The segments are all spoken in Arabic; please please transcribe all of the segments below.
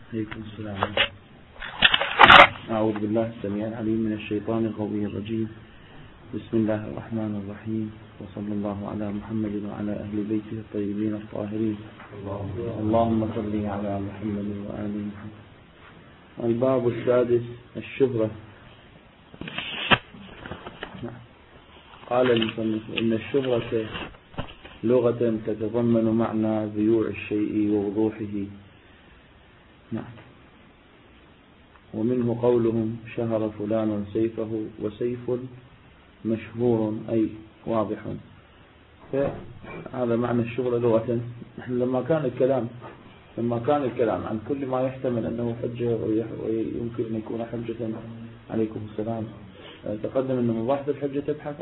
عليكم السلام. أعوذ بالله السميع العليم من الشيطان الغوي الرجيم. بسم الله الرحمن الرحيم، وصلى الله على محمد وعلى أهل بيته الطيبين الطاهرين. اللهم صل على محمد وآل محمد. الباب السادس، الشهرة. قال المصنف إن الشهرة لغة تتضمن معنى بيوع الشيء ووضوحه. نعم. ومنه قولهم شهر فلان سيفه، وسيف مشهور أي واضح. فهذا معنى الشهرة لغة. نحن لما كان الكلام عن كل ما يحتمل أنه حجة ويمكن أن يكون حجة، عليكم السلام، تقدم أن مباحث الحجة تبحث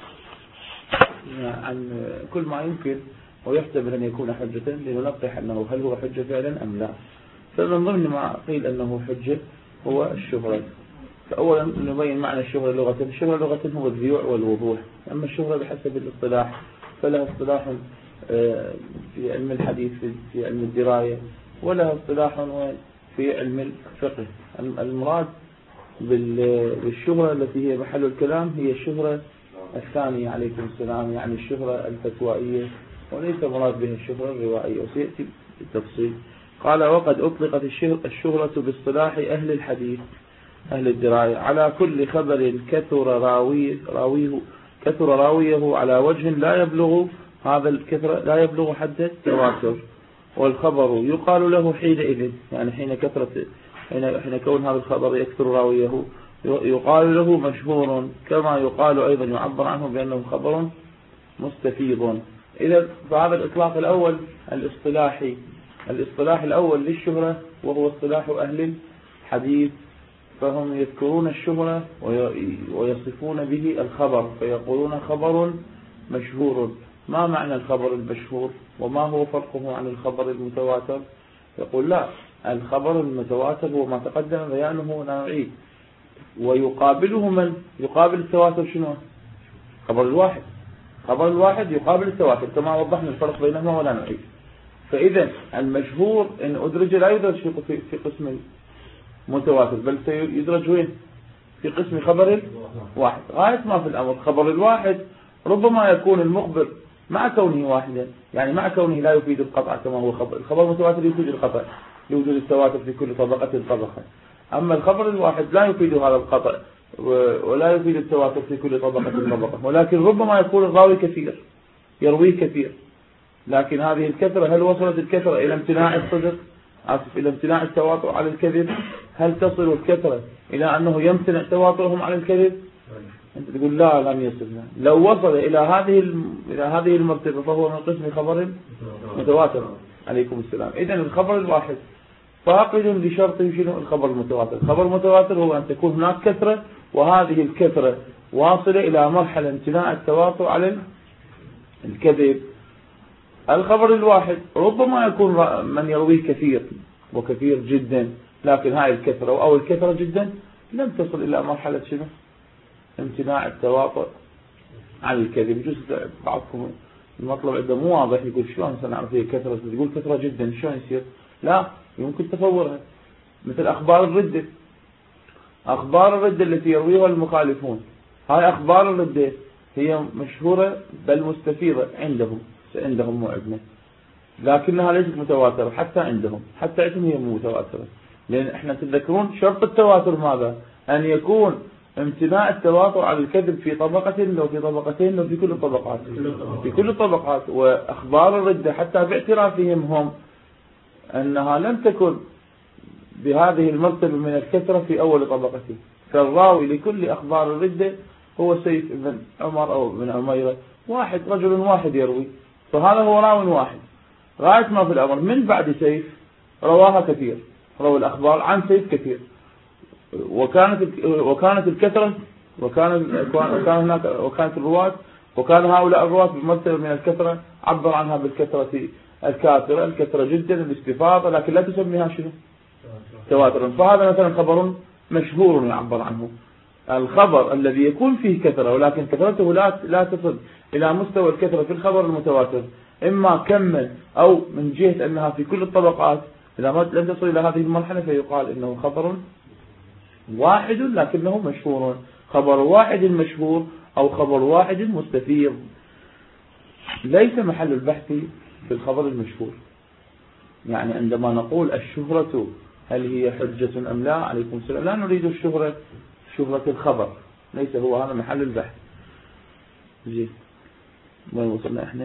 عن كل ما يمكن ويحتمل أن يكون حجة لنلقح أنه هل هو حجة فعلا أم لا. فمن ضمن ما قيل أنه حجة هو الشهرة. فأولا نبين معنى الشهرة لغة. الشهرة لغة هو البيوع والوضوح. أما الشهرة بحسب الاصطلاح فلها اصطلاح في علم الحديث، في علم الدراية، ولها اصطلاح في علم الفقه. المراد بالشهرة التي هي محل الكلام هي الشهرة الثانية، عليكم السلام، يعني الشهرة الفتوائية، وليس مراد بها الشهرة الروائية، وسيأتي بالتفصيل. قال وقد أطلقت الشهرة باصطلاح أهل الحديث أهل الدراية على كل خبر كثر راويه على وجه لا يبلغ هذا الكثرة، لا يبلغ حد التواتر، والخبر يقال له حينئذ، يعني حين كون هذا الخبر يكثر راويه يقال له مشهور، كما يقال أيضا يعبر عنه بأنه خبر مستفيض. إذا فهذا الإطلاق الأول الاصطلاح الأول للشهرة وهو اصطلاح أهل الحديث، فهم يذكرون الشهرة ويصفون به الخبر، فيقولون خبر مشهور. ما معنى الخبر المشهور وما هو فرقه عن الخبر المتواتر؟ يقول لا، الخبر المتواتر هو ما تقدم بيانه ولا نعيد، ويقابله من يقابل التواتر شنو؟ خبر الواحد يقابل التواتر، كما وضحنا الفرق بينهما ولا نعيد. فإذا المشهور إن أدرج لا يدرج في قسم المتواتر، بل سيدرج وين؟ في قسم خبر الواحد. غاية ما في الأمر خبر الواحد ربما يكون المخبر مع كونه واحدا، يعني مع كونه لا يفيد القطع كما هو الخبر المتواتر يفيد القطع لوجود التواتر في كل طبقة. أما الخبر الواحد لا يفيد هذا القطع ولا يفيد التواتر في كل طبقة، ولكن ربما يكون الراوي كثير يرويه كثير، لكن هذه الكثرة هل وصلت الكثرة إلى امتناع الصدق؟ إلى امتناع التواتر على الكذب؟ هل تصل الكثرة إلى أنه يمتنع تواترهم على الكذب؟ أنت تقول لا، لم يصلنا. لو وصل إلى هذه المرتبة فهو من قسم خبر متواتر، عليكم السلام. إذن الخبر الواحد فاقد لشرطه شنو؟ الخبر المتواتر. الخبر المتواتر هو أن تكون هناك كثرة، وهذه الكثرة واصلة إلى مرحلة امتناع التواتر على الكذب. الخبر الواحد ربما يكون من يرويه كثير وكثير جدا، لكن هاي الكثرة أو الكثرة جدا لم تصل إلى مرحلة شنو؟ امتناع التواتر على الكذب. جزء بعضكم المطلب عنده مو واضح، يقول شلون سنعرف هي كثرة؟ يقول كثرة جدا شلون يصير؟ لا، يمكن تصورها مثل أخبار الردة التي يرويها المخالفون. هاي أخبار الردة هي مشهورة بل مستفيضة عندهم مو عندنا، لكنها ليست متواترة حتى عندهم هي مو متواترة، لأن احنا تذكرون شرط التواتر ماذا؟ أن يكون امتناع التواتر على الكذب في طبقة لو في طبقتين لو في كل الطبقات. وأخبار الردة حتى باعترافهم هم أنها لم تكن بهذه المرتبة من الكثرة في أول طبقته. فالراوي لكل أخبار الردة هو سيف بن عمر أو بن عميرة، رجل واحد يروي، فهذا هو راوي واحد. غاية ما في الأمر من بعد سيف رواها كثير، روى الأخبار عن سيف كثير، وكانت الكثرة وكانت الرواة، وكان هؤلاء الرواة بمرتبة من الكثرة عبر عنها بالكثرة الكاثرة، الكثرة جدا، الاستفاضة، لكن لا تسميها شنو؟ تواترا. فهذا مثلا خبر مشهور يعبر عنه. الخبر الذي يكون فيه كثرة ولكن كثرته لا تصل إلى مستوى الكثرة في الخبر المتواتر، إما كما أو من جهة أنها في كل الطبقات، إذا ما لم تصل إلى هذه المرحلة فيقال إنه خبر واحد لكنه مشهور، خبر واحد مشهور أو خبر واحد مستفيض. ليس محل البحث في الخبر المشهور. يعني عندما نقول الشهرة هل هي حجة أم لا، عليكم السلام، لا نريد الشهرة شهرة الخبر، ليس هو هذا محل البحث. زين، وين وصلنا احنا؟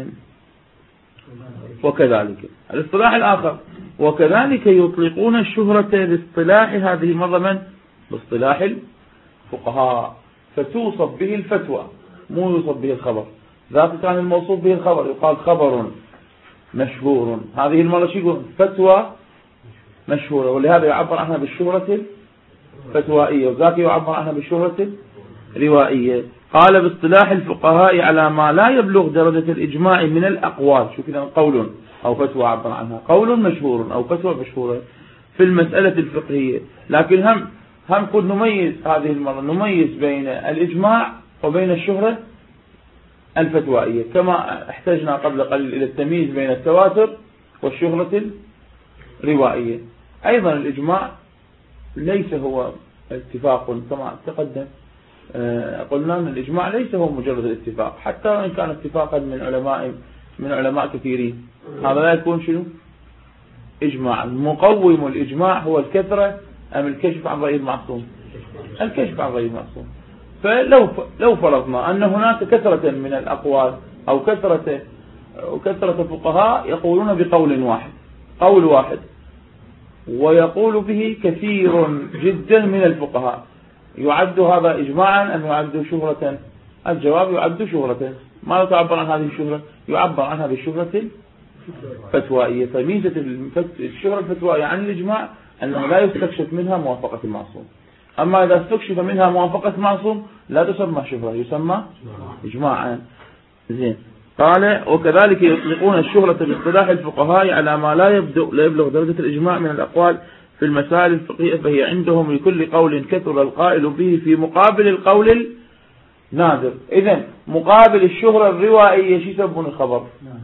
وكذلك الاصطلاح الآخر، وكذلك يطلقون الشهرة باصطلاح هذه مرة من؟ باصطلاح الفقهاء، فتوصف به الفتوى مو يوصف به الخبر. ذات كان الموصوف به الخبر يقال خبر مشهور، هذه المرة شو يقول؟ فتوى مشهورة، ولهذا يعبر عنها بالشهرة الفتوائية، وذاك يعبر عنها بالشهرة الروائية. قال باصطلاح الفقهاء على ما لا يبلغ درجة الإجماع من الأقوال. شو كذا؟ قول أو فتوى عبر عنها، قول مشهور أو فتوى مشهورة في المسألة الفقهية. لكن هم كل نميز هذه المرة، نميز بين الإجماع وبين الشهرة الفتوائية، كما احتجنا قبل قليل إلى التمييز بين التواتر والشهرة الروائية. أيضا الإجماع ليس هو اتفاق كما تقدم، قلنا أن الإجماع ليس هو مجرد الاتفاق، حتى وإن كان اتفاقا من علماء كثيرين، هذا لا يكون شنو؟ إجماعا. مقوم الإجماع هو الكثرة أم الكشف عن رأي المعصوم؟ الكشف عن رأي المعصوم. فلو فرضنا أن هناك كثرة من الأقوال أو كثرة فقهاء يقولون بقول واحد، قول واحد، ويقول به كثير جدا من الفقهاء، يعد هذا إجماعا أم يعد شهرة؟ الجواب يعد شهرة. ماذا تعبر عن هذه الشهرة؟ يعبر عنها بالشهرة الفتوائية. فميزة الشهرة الفتوائية عن الإجماع أنه لا يستكشف منها موافقة المعصوم. أما إذا استكشف منها موافقة المعصوم لا تسمى شهرة، يسمى إجماعا. زين، قال وكذلك يطلقون الشهرة باصطلاح الفقهاء على ما لا يبلغ درجة الإجماع من الأقوال في المسائل الفقهية، فهي عندهم لكل قول كثر القائل به في مقابل القول النادر. إذن مقابل الشهرة الروائية شو يسمون الخبر؟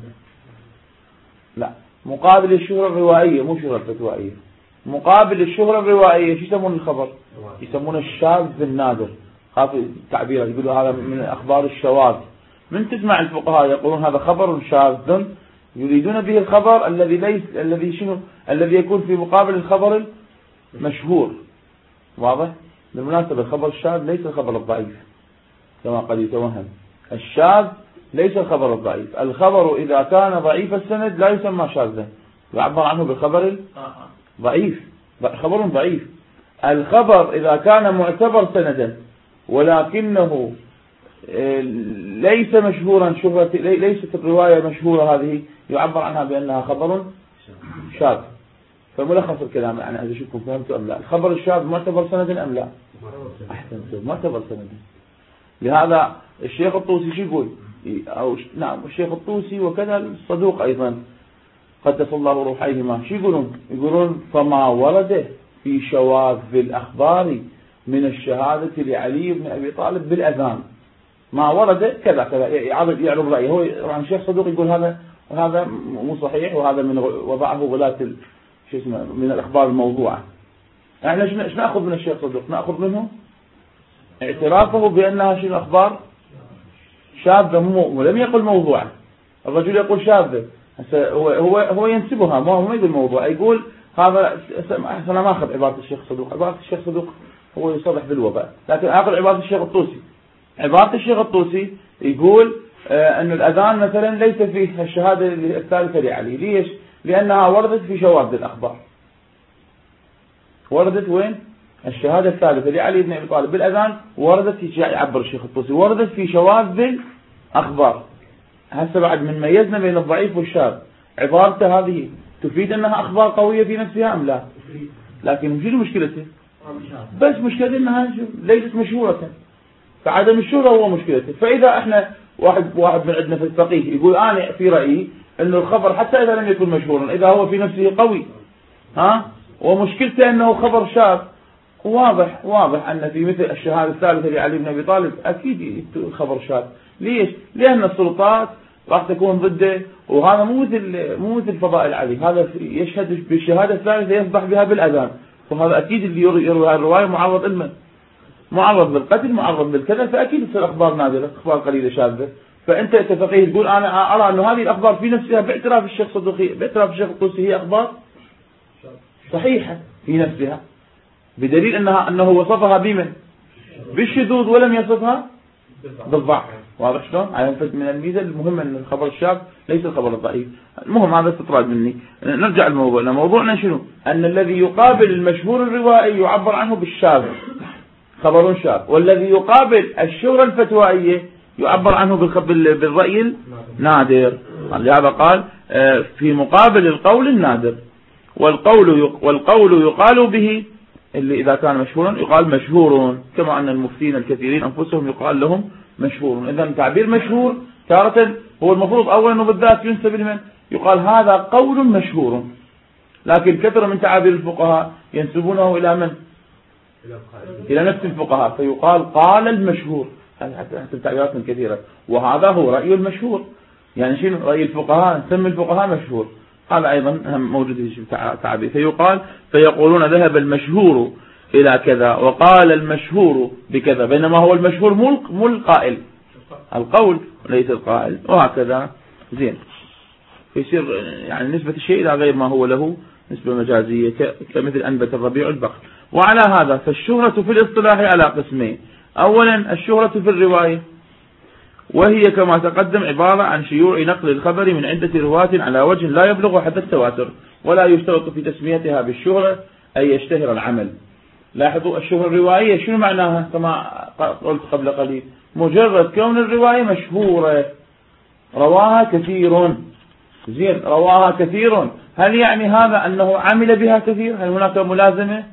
لا، مقابل الشهرة الروائية مو شهرة الفتوائية. مقابل الشهرة الروائية شو يسمون الخبر؟ يسمون الشاذ النادر. هذا التعبير يقولوا هذا من أخبار الشواذ. من تسمع الفقهاء يقولون هذا خبر شاذ، يريدون به الخبر الذي يكون في مقابل الخبر المشهور. واضح؟ بالمناسبة الخبر الشاذ ليس الخبر الضعيف كما قد يتوهم. الشاذ ليس الخبر الضعيف. الخبر إذا كان ضعيف السند لا يسمى شاذا، يعبر عنه بالخبر ضعيف، خبر ضعيف. الخبر إذا كان معتبر سندا ولكنه ليس مشهورا شهرة، ليست الرواية مشهورة، هذه يعبر عنها بأنها خبر شاذ. فملخص الكلام يعني إذا شكم فهمتوا أم لا، الخبر الشاذ معتبر سندا أم لا؟ أحسنتم، معتبر سندا. لهذا الشيخ الطوسي شو يقول؟ أو نعم الشيخ الطوسي وكذا الصدوق أيضا قدس الله روحيهما، شو يقولون فما ورد في شواذ الأخبار من الشهادة لعلي بن أبي طالب بالأذان ما ورد كذا كذا، يعرض رأيه. هو طبعا الشيخ صدوق يقول هذا مو صحيح، وهذا من وضعه غلاة شو اسمه من الأخبار الموضوعة. احنا ايش نأخذ من الشيخ صدوق؟ نأخذ منه اعترافه بأنها شيء أخبار شاذة، ولم يقل موضوعة. الرجل يقول شاذة، هو ينسبها، ما يقول موضوع، يقول هذا. أنا ما أخذ عبارة الشيخ صدوق، عبارة الشيخ صدوق هو يصرح بالوباء، لكن أخذ عبارة الشيخ الطوسي. عبارة الشيخ الطوسي يقول أن الأذان مثلا ليس فيه الشهادة الثالثة لعلي. ليش؟ لأنها وردت في شواذ الأخبار. وردت وين؟ الشهادة الثالثة لعلي بن أبي طالب بالأذان وردت، يعبر الشيخ الطوسي، وردت في شواذ الأخبار. هسه بعد من ميزنا بين الضعيف والشاذ، عبارته هذه تفيد أنها أخبار قوية في نفسها أم لا؟ لكن شنو مشكلته؟ بس مشكلة أنها ليست مشهورة، فعدم الشهرة هو مشكلته. فإذا احنا واحد من عندنا في الفقيه يقول أنا في رأيي أنه الخبر حتى إذا لم يكن مشهورا إذا هو في نفسه قوي ومشكلته أنه خبر شاذ، واضح أن في مثل الشهادة الثالثة لعلي بن أبي طالب أكيد خبر شاذ. ليش؟ لأن السلطات راح تكون ضده، وهذا مو مثل فضائل علي، هذا يشهد بالشهادة الثالثة يصبح بها بالأذان، وهذا أكيد اللي يروي هذه الرواية معرض إلمه، معرض بالقتل، معرض بالكذا، فأكيد تصير أخبار نادرة، أخبار قليلة شاذة. فأنت كفقيه تقول أنا أرى أن هذه الأخبار في نفسها باعتراف الشيخ صدوقي، باعتراف الشيخ الطوسي، هي أخبار صحيحة في نفسها، بدليل أنه وصفها بمن؟ بالشذوذ، ولم يصفها بالضعف. واضح شلون؟ على من الميزة المهمة أن الخبر الشاذ ليس الخبر الضعيف. المهم هذا استطراد مني. نرجع لموضوعنا. موضوعنا شنو؟ أن الذي يقابل المشهور الروائي يعبر عنه بالشاذ، خبر شاذ، والذي يقابل الشهرة الفتوائية يعبر عنه بالرأي النادر. لهذا قال في مقابل القول النادر، والقول يقال به، اللي إذا كان مشهورا يقال مشهور، كما أن المفتين الكثيرين أنفسهم يقال لهم مشهور. إذا تعبير مشهور تارة هو المفروض أولا وبالذات ينسب لمن؟ يقال هذا قول مشهور، لكن كثر من تعابير الفقهاء ينسبونه إلى من؟ إلى نفس الفقهاء، فيقال قال المشهور. حتى تعبيرات كثيرة، وهذا هو رأي المشهور. يعني شنو رأي الفقهاء؟ نسمي الفقهاء مشهور، هذا أيضا موجود في تعبير. فيقال فيقولون ذهب المشهور إلى كذا وقال المشهور بكذا، بينما هو المشهور مو القائل، القول وليس القائل، وهكذا. زين، يصير يعني نسبة الشيء إلى غير ما هو له نسبة مجازية، كمثل أنبت الربيع البقر. وعلى هذا فالشهرة في الاصطلاح على قسمين. أولا الشهرة في الرواية، وهي كما تقدم عبارة عن شيوع نقل الخبر من عدة رواة على وجه لا يبلغ حد التواتر، ولا يشترط في تسميتها بالشهرة أن يشتهر العمل. لاحظوا الشهرة الروائية شنو معناها؟ كما قلت قبل قليل، مجرد كون الرواية مشهورة، رواها كثير. زين، رواها كثير، هل يعني هذا أنه عمل بها كثير؟ هل هناك ملازمة؟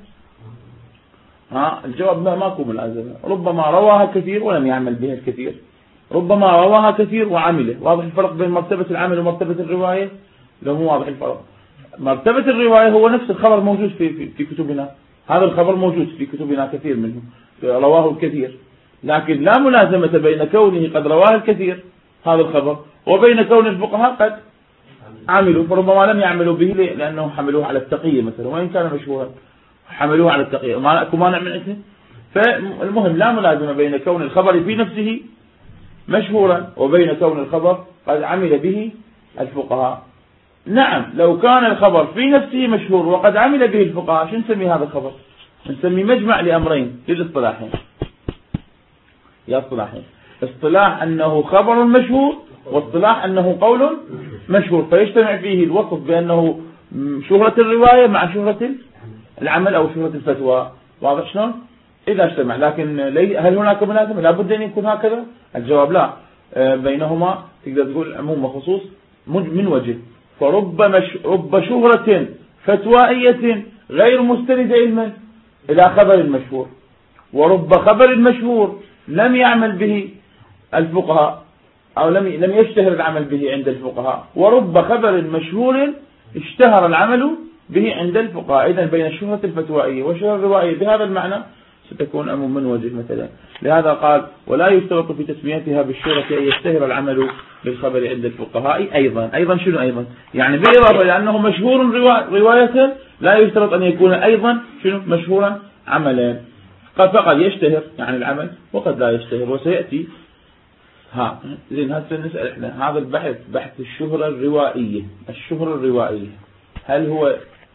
الجواب ماكو ملازمة. ربما رواها كثير ولم يعمل بها الكثير، ربما رواها كثير وعمله. واضح الفرق بين مرتبة العمل ومرتبة الرواية؟ لو مو واضح الفرق. مرتبة الرواية هو نفس الخبر موجود في كتبنا، هذا الخبر موجود في كتبنا كثير منه، رواه الكثير، لكن لا ملازمة بين كونه قد رواه الكثير هذا الخبر وبين كون الفقهاء قد عملوا، فربما لم يعملوا به لأنه حملوه على التقية مثلا، وإن كان مشهورا حملوه على التقية، ما أكو مانع من اسمه. فالمهم لا ملازمة بين كون الخبر في نفسه مشهورا وبين كون الخبر قد عمل به الفقهاء. نعم، لو كان الخبر في نفسه مشهور وقد عمل به الفقهاء، شو نسمي هذا الخبر؟ نسمي مجمع لأمرين للاصطلاحين، يا اصطلاحين، اصطلاح أنه خبر مشهور، واصطلاح أنه قول مشهور، فيجتمع فيه الوصف بأنه شهرة الرواية مع شهرة العمل أو شهرة الفتوى. واضح شلون؟ إذا اجتمع. لكن هل هناك ملازمة؟ لابد أن يكون هكذا؟ الجواب لا. بينهما تقدر تقول عموم وخصوص من وجه. فرب شهرة فتوائية غير مستندة إلى خبر المشهور، ورب خبر المشهور لم يعمل به الفقهاء أو لم يشتهر العمل به عند الفقهاء، ورب خبر مشهور اشتهر العمل به عند الفقهاء. إذن بين الشهرة الفتوائية والشهرة الروائية بهذا المعنى ستكون عموم من وجه مثلا. لهذا قال ولا يشترط في تسميتها بالشهرة أن يشتهر العمل بالخبر عند الفقهاء. أيضا شنو أيضا؟ يعني بالإضافة لأنه مشهور رواية لا يشترط أن يكون أيضا شنو مشهورا عملا. فقد يشتهر يعني العمل وقد لا يشتهر، وسيأتي. زين، هسه نسأل احنا هذا البحث، بحث الشهرة الروائية. الشهرة الروائية هل هو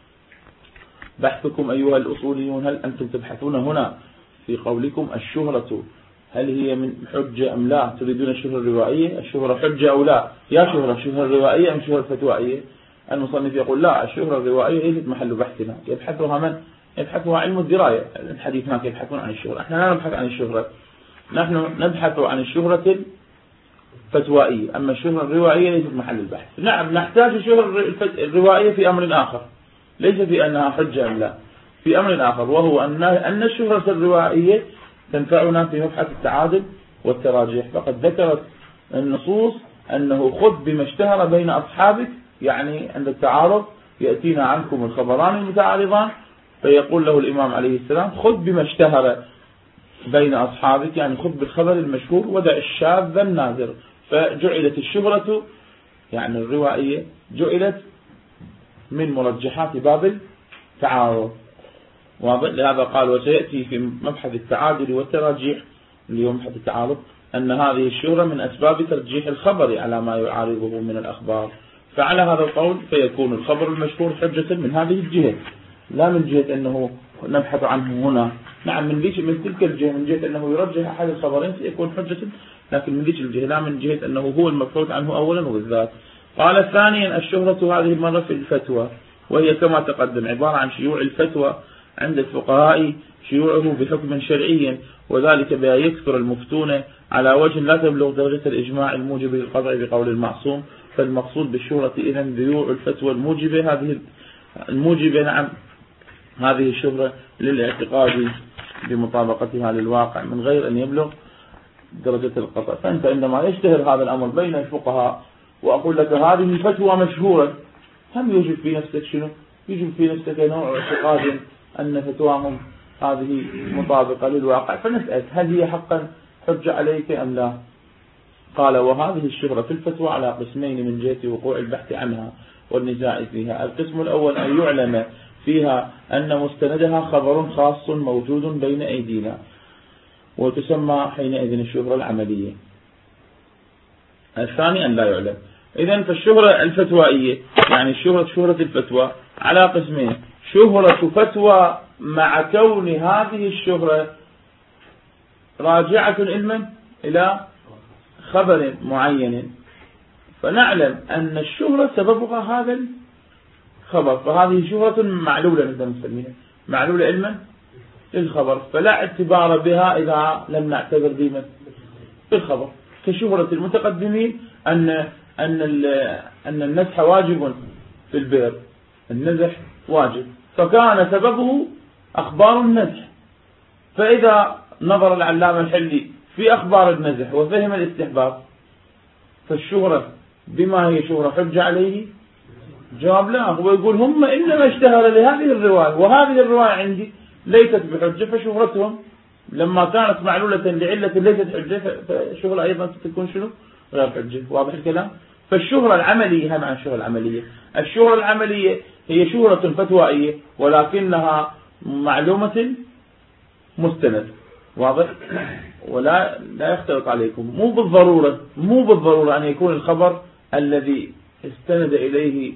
بحثكم أيها الأصوليون؟ هل أنتم تبحثون هنا في قولكم الشهرة هل هي من حجة أم لا؟ تريدون الشهرة الروائية؟ الشهرة حجة أو لا؟ يا شهرة روائية أم شهرة فتوائية؟ المصنف يقول لا، الشهرة الروائية ليست محل بحثنا. يبحثها من؟ يبحثها علم الدراية. الحديث هناك يبحثون عن الشهرة، احنا لا نبحث عن الشهرة، نحن نبحث عن الشهرة الفتوائية. أما الشهرة الروائية ليست محل البحث. نعم، نحتاج الشهرة الروائية في أمر آخر، ليس في أنها حجة أم لا، في أمر آخر، وهو أن الشهرة الروائية تنفعنا في مبحث التعادل والتراجيح. فقد ذكرت النصوص أنه خذ بما اشتهر بين أصحابك، يعني عند التعارض يأتينا عنكم الخبران المتعارضان، فيقول له الإمام عليه السلام خذ بما اشتهر بين أصحابك، يعني خذ بالخبر المشهور ودع الشاذ النادر. فجعلت الشهرة يعني الروائية جعلت من مرجحات باب التعارض. لهذا قال وسيأتي في مبحث التعادل والتراجيح اللي هو مبحث التعارض أن هذه الشهرة من أسباب ترجيح الخبر على ما يعارضه من الأخبار. فعلى هذا القول فيكون الخبر المشهور حجة من هذه الجهة، لا من جهة أنه نبحث عنه هنا. نعم من تلك الجهة، من جهة أنه يرجح أحد الخبرين سيكون حجة، لكن من ذيك الجهة لا من جهة أنه هو المبحوث عنه أولا وبالذات. قال ثانيا الشهرة هذه المرة في الفتوى، وهي كما تقدم عبارة عن شيوع الفتوى عند الفقهاء، شيوعه بحكم شرعي، وذلك بأن يكثر المفتون على وجه لا تبلغ درجة الإجماع الموجب للقطع بقول المعصوم. فالمقصود بالشهرة إذن ذيوع الفتوى الموجبة نعم هذه الشهرة للاعتقاد بمطابقتها للواقع من غير أن يبلغ درجة القطع. فأنت عندما يشتهر هذا الأمر بين الفقهاء وأقول لك هذه فتوى مشهورة، هم يوجد في نفسك شنو؟ يوجد في نفسك نوع اعتقاد أن فتواهم هذه مطابقة للواقع، فنسأل هل هي حقا حجة عليك أم لا؟ قال وهذه الشهرة في الفتوى على قسمين من جهة وقوع البحث عنها والنزاع فيها. القسم الأول أن يعلم فيها أن مستندها خبر خاص موجود بين أيدينا، وتسمى حينئذ الشهرة العملية. الثاني أن لا يعلم. إذن فالشهرة الفتوائية يعني شهرة الفتوى على قسمين: شهرة فتوى مع كون هذه الشهرة راجعة إلى خبر معين، فنعلم أن الشهرة سببها هذا الخبر، فهذه شهرة معلولة مثل نسميها معلولة علما للخبر، فلا اعتبار بها إذا لم نعتبر بما بالخبر. كشهرة المتقدمين أن النزح واجب في البئر، النزح واجب، فكان سببه أخبار النزح، فإذا نظر العلامة الحلي في أخبار النزح وفهم الاستحباب فالشهرة بما هي شهرة حجة عليه؟ جواب لا، هو يقول هم إنما اشتهر لهذه الرواية وهذه الرواية عندي ليست بحجة، فشهرتهم لما كانت معلولة لعلة ليست حجة فالشهرة أيضا تكون شنو؟ غير حجة. واضح الكلام؟ فالشهرة العملية هم عن الشهرة العملية. الشهرة العملية هي شهرة فتوائية ولكنها معلومة مستند. واضح؟ ولا يختلط عليكم، مو بالضرورة أن يكون الخبر الذي استندت إليه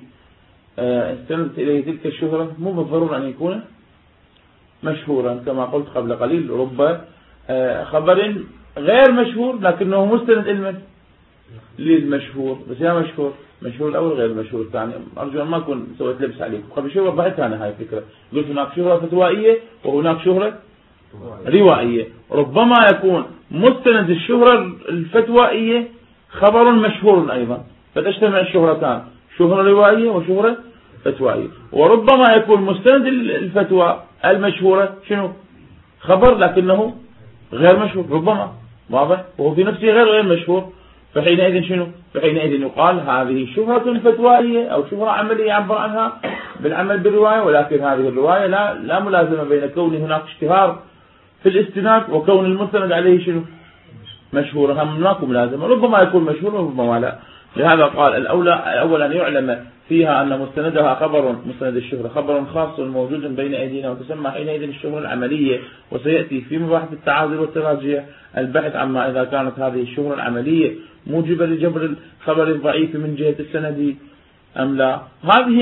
تلك الشهرة مو بالضرورة أن يكون مشهورا، كما قلت قبل قليل رب خبر غير مشهور لكنه مستند للمشهور، بس يا مشهور الأول غير مشهور الثاني. أرجو أن ما أكون سويت لبس عليكم. قبل شوي وضحت أنا هاي الفكرة، قلت هناك شهرة فتوائية وهناك شهرة روائية. ربما يكون مستند الشهرة الفتوائية خبر مشهور أيضا، فتجتمع الشهرتان، شهرة روائية وشهرة فتوائية. وربما يكون مستند الفتوى المشهورة شنو؟ خبر لكنه غير مشهور ربما، واضح، وهو في نفسه غير مشهور، فحينئذ شنو؟ فحينئذ يقال هذه شهرة فتوائية أو شهرة عملية يعبر عنها بالعمل بالرواية، ولكن هذه الرواية لا ملازمة بين كون هناك اشتهار في الاستناد وكون المستند عليه شنو؟ مشهور، هم هناك ملازمة، ربما يكون مشهور وربما لا. لهذا قال الأول أن يعلم فيها أن مستندها مستند الشهرة خبر خاص موجود بين أيدينا، وتسمى حينئذ الشهرة العملية. وسيأتي في مباحث التعاضد والتراجيح البحث عما إذا كانت هذه الشهرة العملية موجبة لجبر الخبر الضعيف من جهة السند أم لا. هذه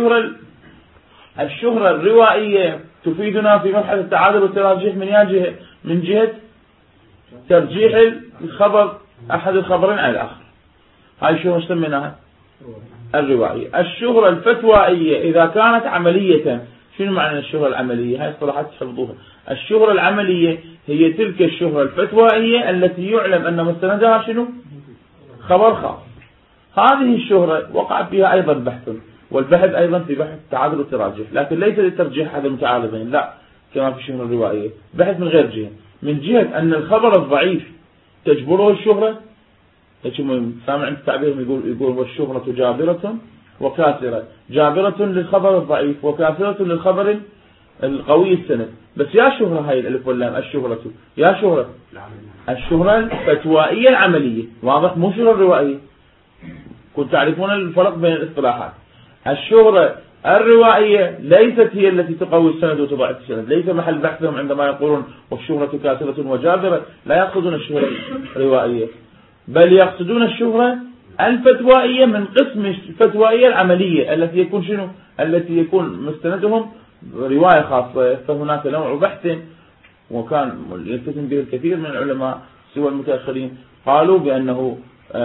الشهرة الروائية تفيدنا في مبحث التعاضد والتراجيح من جهة ترجيح الخبر أحد الخبرين على الآخر. هاي الشهرة سميناها الروائية. الشهرة الفتوائية إذا كانت عملية، شنو معنى الشهرة العملية؟ هاي اصطلاحات تحفظوها. الشهرة العملية هي تلك الشهرة الفتوائية التي يعلم أن مستندها شنو؟ خبر خاص. هذه الشهرة وقع فيها أيضا بحث، والبحث أيضا في بحث التعاضد والتراجح، لكن ليس لترجيح هذا المتعارضين، لا، كما في الشهرة الروائية بحث من غير جهة، من جهة أن الخبر الضعيف تجبره الشهرة. سامع التعبير يقول والشهرة جابرة وكاسرة، جابرة للخبر الضعيف وكاسرة للخبر القوي السند. بس يا شهرة هاي الألف واللام، الشهرة يا شهرة، الشهرة الفتوائية العملية، واضح؟ مو شهرة الروائية. كنت تعرفون الفرق بين الاصطلاحات. الشهرة الروائية ليست هي التي تقوي السند وتضعف السند، ليس محل بحثهم عندما يقولون والشهرة كاسرة وجابرة، لا يقصدون الشهرة الروائية، بل يقصدون الشهرة الفتوائية من قسم الفتوائية العملية التي يكون شنو؟ التي يكون مستندهم رواية خاصة. فهناك نوع بحث وكان يلتزم به الكثير من العلماء سوى المتأخرين، قالوا بأنه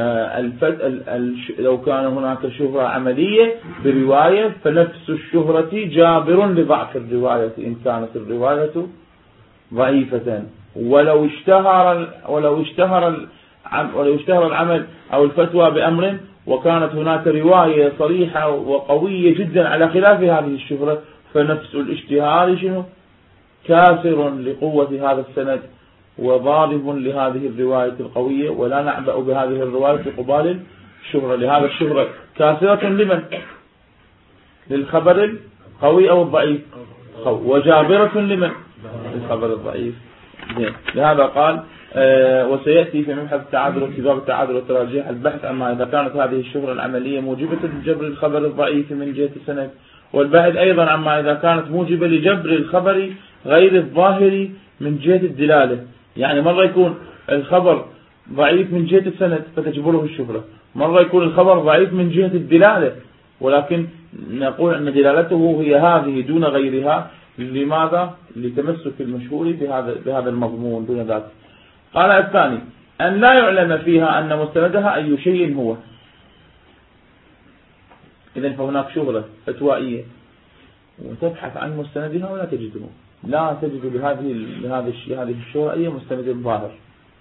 لو كان هناك شهرة عملية برواية فنفس الشهرة جابر لضعف الرواية إن كانت الرواية ضعيفة، ولو اشتهر العمل أو الفتوى بأمر وكانت هناك رواية صريحة وقوية جدا على خلاف هذه الشهرة، فنفس الاشتهار شنو؟ كاسر لقوة هذا السند وضارب لهذه الرواية القوية، ولا نعبأ بهذه الرواية في قبال الشهرة. لهذا الشهرة كاسرة لمن؟ للخبر القوي أو الضعيف، وجابرة لمن؟ للخبر الضعيف. لهذا قال وسيأتي في مبحث التعادل وكتاب التعادل والتراجيح البحث عما إذا كانت هذه الشهرة العملية موجبة لجبر الخبر الضعيف من جهة السند، والبحث أيضا عما إذا كانت موجبة لجبر الخبر غير الظاهر من جهة الدلالة. يعني مرة يكون الخبر ضعيف من جهة السند فتجبره الشهرة، مرة يكون الخبر ضعيف من جهة الدلالة ولكن نقول أن دلالته هي هذه دون غيرها. لماذا؟ لتمسك المشهور بهذا المضمون دون ذلك. قال الثاني أن لا يعلم فيها أن مستندها أي شيء هو. إذن فهناك شهرة فتوائية وتبحث عن مستندها ولا تجده، لا تجد لهذه الشهرة أي مستند ظاهر،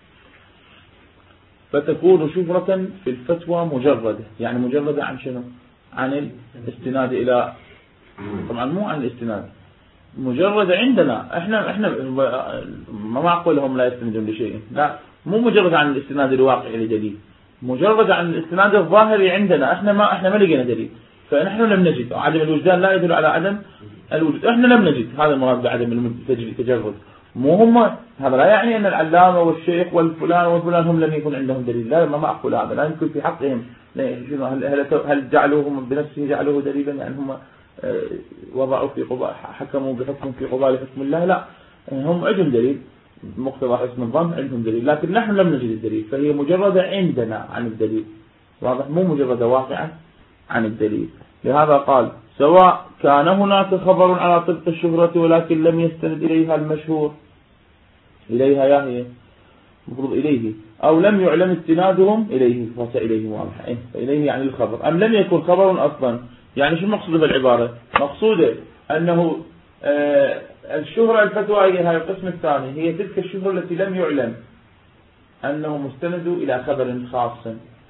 فتكون شهرة في الفتوى مجردة. يعني مجردة عن شنو؟ عن الاستناد إلى، طبعا مو عن الاستناد، مجرد عندنا احنا ما معقول هم لا يستندون لشيء، لا، مو مجرد عن الاستناد الواقعي لدليل، مجرد عن الاستناد الظاهري عندنا. احنا ما لقينا دليل، فنحن لم نجد. عدم الوجدان لا يدل على عدم الوجود، احنا لم نجد. هذا المراد بعدم التجرد. مو هم، هذا لا يعني ان العلامة والشيخ والفلان هم لم يكن عندهم دليل، لا، ما معقول هذا، لا يمكن في حقهم. هل جعلوهم بنفسه جعلوه دليلا؟ يعني هم وضعوا في حكموا بحكم في قبال حكم الله؟ لا، هم عندهم دليل مقتضى حسن الظن، عندهم دليل، لكن نحن لم نجد الدليل، فهي مجردة عندنا عن الدليل، واضح؟ مو مجردة واقعة عن الدليل. لهذا قال سواء كان هناك خبر على طبق الشهرة ولكن لم يستند إليها المشهور، إليها يعني مفروض إليه، أو لم يعلم استنادهم إليه، فإليه واضح، فإليه يعني الخبر، أم لم يكن خبر أصلا. يعني شو المقصود بالعبارة؟ مقصوده أنه الشهرة الفتوائية هذا القسم الثاني هي تلك الشهرة التي لم يعلم أنه مستند إلى خبر خاص.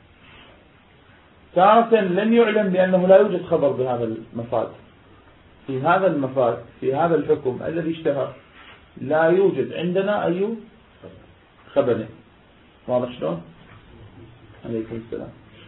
تارة لم يعلم بأنه لا يوجد خبر بهذا المفاد، في هذا المفاد، في هذا الحكم الذي اشتهر لا يوجد عندنا أي خبر. واضح شلون؟ عليكم السلام.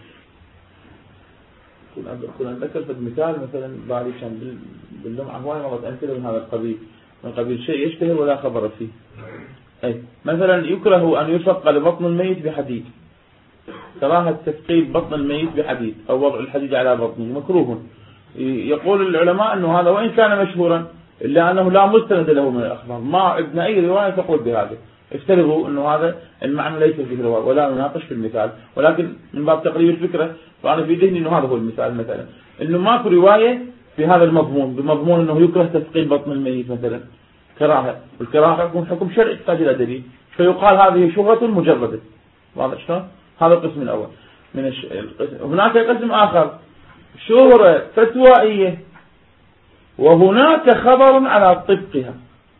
كنا نذكر في المثال مثلا بعد كان باللمعة هواي مرات أمثلة من هذا القبيل، من قبيل شيء يشتهر ولا خبر فيه. مثلا يكره أن يثقل بطن الميت بحديد، كراهة تثقيل بطن الميت بحديد أو وضع الحديد على بطنه مكروه. يقول العلماء أنه هذا وإن كان مشهورا إلا أنه لا مستند له من الأخبار، ما عندنا أي رواية تقول بهذا. افترضوا أنه هذا المعنى ليس فيه رواية ولا نناقش في المثال، ولكن من باب تقريب الفكرة فأنا في ذهني أنه هذا هو المثال، مثلا أنه ماكو رواية في هذا المضمون، بمضمون أنه يكره تثقيل بطن الميت مثلا، كراهة، والكراهة حكم شرعي يحتاج إلى دليل، فيقال هذه شهرة مجردة. واضح شلون؟ هذا القسم الأول من هناك قسم آخر شهرة فتوائية وهناك خبر على طبقها.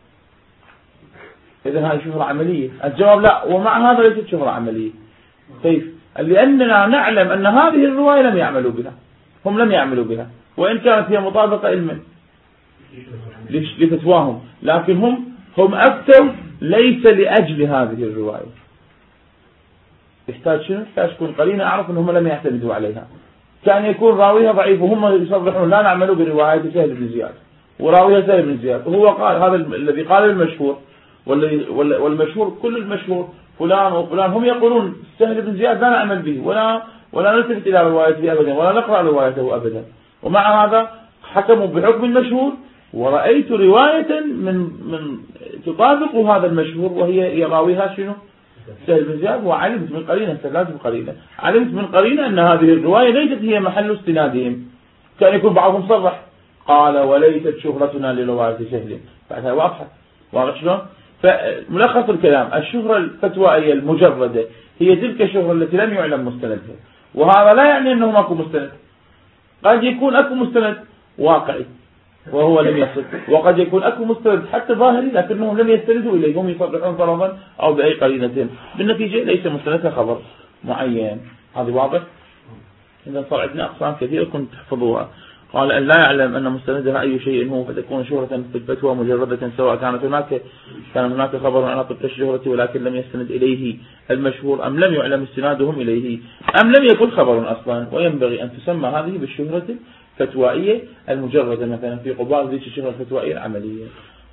إذا هذه شهرة عملية. الجواب لا، ومع هذا ليست شهرة عملية. كيف؟ لأننا نعلم أن هذه الرواية لم يعملوا بها، هم لم يعملوا بها وإن كانت هي مطابقة علما لفتواهم، لكن هم أفتوا ليس لأجل هذه الرواية. يحتاج شنو؟ يحتاج تكون قرينة أعرف أنهم لم يعتمدوا عليها، كان يكون راويها ضعيف وهم يصرحون لا نعمل برواية سهل بن زياد، وراويها سهل بن زياد، وهو قال هذا الذي قال المشهور، والمشهور كل المشهور فلان وفلان، هم يقولون سهل بن زياد لا نعمل به ولا نلتفت إلى روايته أبدا ولا نقرأ روايته أبدا، ومع هذا حكموا بحكم المشهور. ورأيت رواية من تطابق هذا المشهور وهي يراويها شنو؟ سهل بن زياد، وعلمت من قرينة ثلاث قرينة، علمت من قرينة أن هذه الرواية ليست هي محل استنادهم، كان يكون بعضهم صرح قال وليست شهرتنا لرواية سهل، بعدها واضحة واضح شلون؟ فملخص الكلام الشهرة الفتوائية المجردة هي تلك الشهرة التي لم يعلم مستندها، وهذا لا يعني أنه ماكو مستند، قد يكون أكو مستند واقعي وهو لم يصل، وقد يكون أكو مستند حتى ظاهري لكنهم لم يستندوا إليه، هم يصرحون فرضا أو بأي قرينة، بالنتيجة ليس مستندها خبر معين. هذا واضح؟ إذا صار عندنا أقسام كثيرة كنت تحفظوها. قال أن لا يعلم أن مستندها أي شيء هو، فتكون شهرة في الفتوى مجردة، سواء كان هناك خبر عن تلك الشهرة ولكن لم يستند إليه المشهور، أم لم يعلم استنادهم إليه، أم لم يكن خبر أصلا. وينبغي أن تسمى هذه بالشهرة الفتوائية المجردة، مثلا في قبال ذيك الشهرة الفتوائية العملية.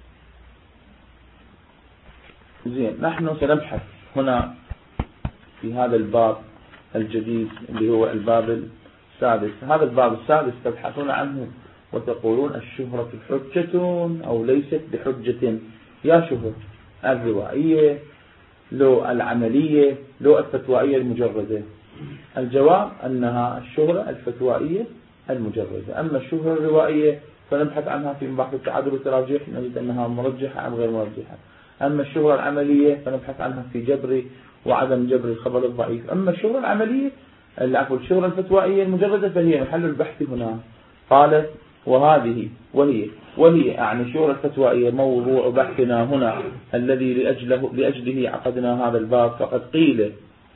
زين، نحن سنبحث هنا في هذا الباب الجديد اللي هو الباب السادس. هذا الباب السادس تبحثون عنه وتقولون الشهرة حجة أو ليست بحجة، يا شهرة الروائية لو العملية لو الفتوائية المجردة؟ الجواب أنها الشهرة الفتوائية المجردة. أما الشهرة الروائية فنبحث عنها في مباحث التعادل والتراجيح، نجد أنها مرجحة أم غير مرجحة. أما الشهرة العملية فنبحث عنها في جبر وعدم جبر الخبر الضعيف. أما الشهرة العملية الشهرة الفتوائية المجردة فهي محل البحث هنا. قال وهذه وهي يعني الشهرة الفتوائية موضوع بحثنا هنا الذي لأجله عقدنا هذا الباب. فقد قيل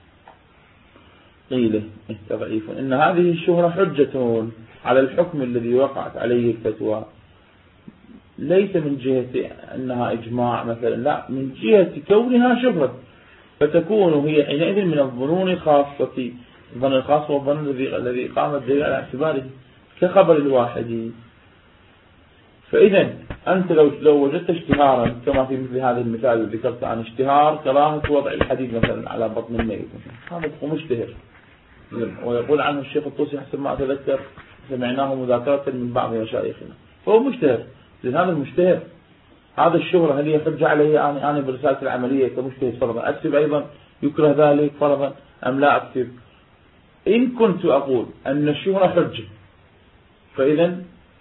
ضعيف إن هذه الشهرة حجة على الحكم الذي وقعت عليه الفتوى، ليس من جهة أنها إجماع مثلا، لا، من جهة كونها شهرة، فتكون هي حينئذ من الظنون الخاصة، الظن الخاص والظن الذي قام الدليل على اعتباره كخبر الواحد. فإذا أنت لو وجدت اشتهارا كما في مثل هذا المثال اللي ذكرت عن اشتهار كراهة وضع الحديد مثلا على بطن الميت، هذا مشتهر، ويقول عنه الشيخ الطوسي حسب ما أتذكر سمعناه مذاكرة من بعض مشايخنا، فهو مشتهر. لأن هذا المشتهر هذا الشهرة هل هي حجة عليه؟ أنا برسالة العملية كمجتهد فرضا أكتب أيضا يكره ذلك فرضا أم لا أكتب؟ إن كنت أقول أن الشهرة حجة فإذا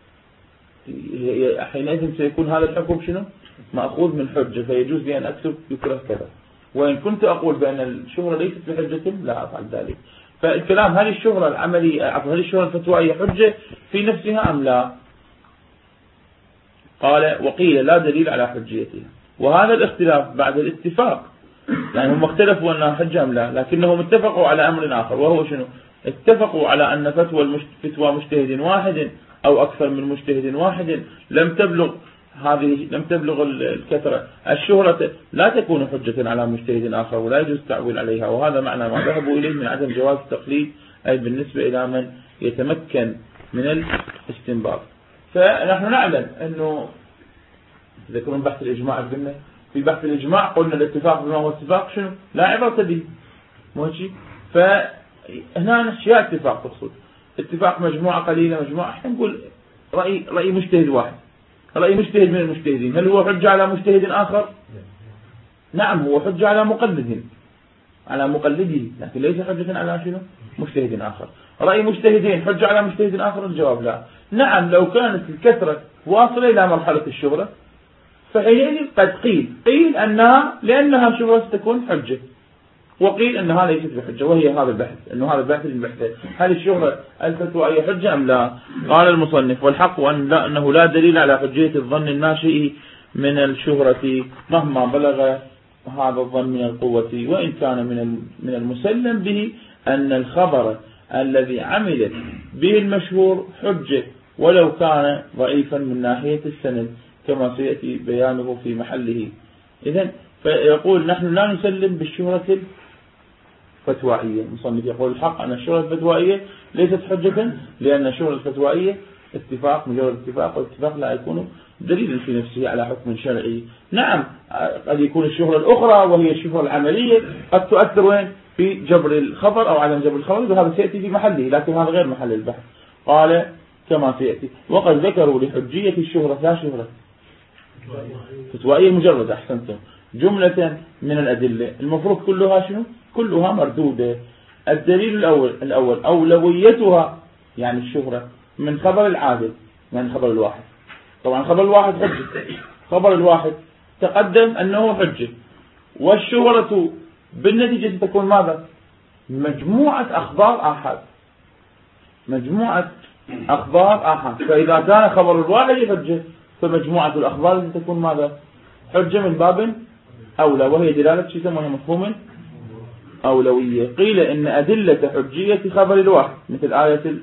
حينئذ سيكون هذا الحكم شنو؟ مأخوذ من حجة، فيجوز لي أن أكتب يكره كذا. وإن كنت أقول بأن الشهرة ليست بحجة لا أفعل ذلك. فالكلام هل الشهرة العملية هل الشهرة الفتوائية حجة في نفسها أم لا؟ قال وقيل لا دليل على حجيتها. وهذا الاختلاف بعد الاتفاق، يعني هم اختلفوا أنها حجة أم لا، لكنهم اتفقوا على أمر آخر، وهو شنو؟ اتفقوا على أن فتوى مجتهد واحد أو أكثر من مجتهد واحد لم تبلغ الكثرة الشهرة لا تكون حجة على مجتهد آخر، ولا يجوز التعويل عليها. وهذا معنى ما ذهبوا إليه من عدم جواز التقليد، أي بالنسبة إلى من يتمكن من الاستنباط. فنحن نعلم أنه تذكرون بحث الإجماع قلنا في بحث الإجماع قلنا الاتفاق بما هو اتفاق شنو لا عبرة به، ماشي؟ فهنا أشياء اتفاق تقصد اتفاق مجموعة قليلة مجموعة، احنا نقول رأي مجتهد واحد، رأي مجتهد من المجتهدين، هل هو حجة على مجتهد آخر؟ نعم هو حجة على مقلده، لكن ليس حجة على شنو مجتهد آخر. رأي مجتهدين حجة على مجتهد آخر؟ الجواب لا. نعم لو كانت الكثرة واصلة إلى مرحلة الشهرة فحينئذ قد قيل أنها لأنها شهرة ستكون حجة، وقيل أنها ليست بحجة. وهي هذا البحث، أنه هذا البحث المحتاج هل الشهرة الفتوائية حجة أم لا؟ قال المصنف والحق أنه لا دليل على حجية الظن الناشئ من الشهرة مهما بلغ هذا الظن من القوة، وإن كان من المسلم به أن الخبر الذي عملت به المشهور حجة ولو كان ضعيفا من ناحية السند كما سيأتي بيانه في محله. إذن فيقول نحن لا نسلم بالشهرة الفتوائية. المصنف يقول الحق أن الشهرة الفتوائية ليست حجة، لأن الشهرة الفتوائية اتفاق، مجرد اتفاق، والاتفاق لا يكون دليلا في نفسه على حكم شرعي. نعم قد يكون الشهرة الأخرى وهي الشهرة العملية قد تؤثر وين؟ في جبر الخبر أو عدم جبر الخبر، وهذا سيأتي في محله، لكن هذا غير محل البحث. قال كما سيأتي. وقد ذكروا لحجية الشهرة لا شهرة فتوائية مجردة، أحسنتم، جملة من الأدلة المفروض كلها شنو؟ كلها مردودة. الدليل الأول أولويتها، يعني الشهرة من خبر العادل، يعني خبر الواحد. طبعا خبر الواحد حجة، خبر الواحد تقدم أنه حجة، والشهرة بالنتيجة تكون ماذا؟ مجموعة أخبار آحاد، مجموعة أخبار آحاد. فإذا كان خبر الواحد حجة فمجموعة الأخبار التي تكون ماذا؟ حجة من باب أولى، وهي دلالة شيء اسمه مفهوم أولوية. قيل إن أدلة حجية خبر الواحد مثل آية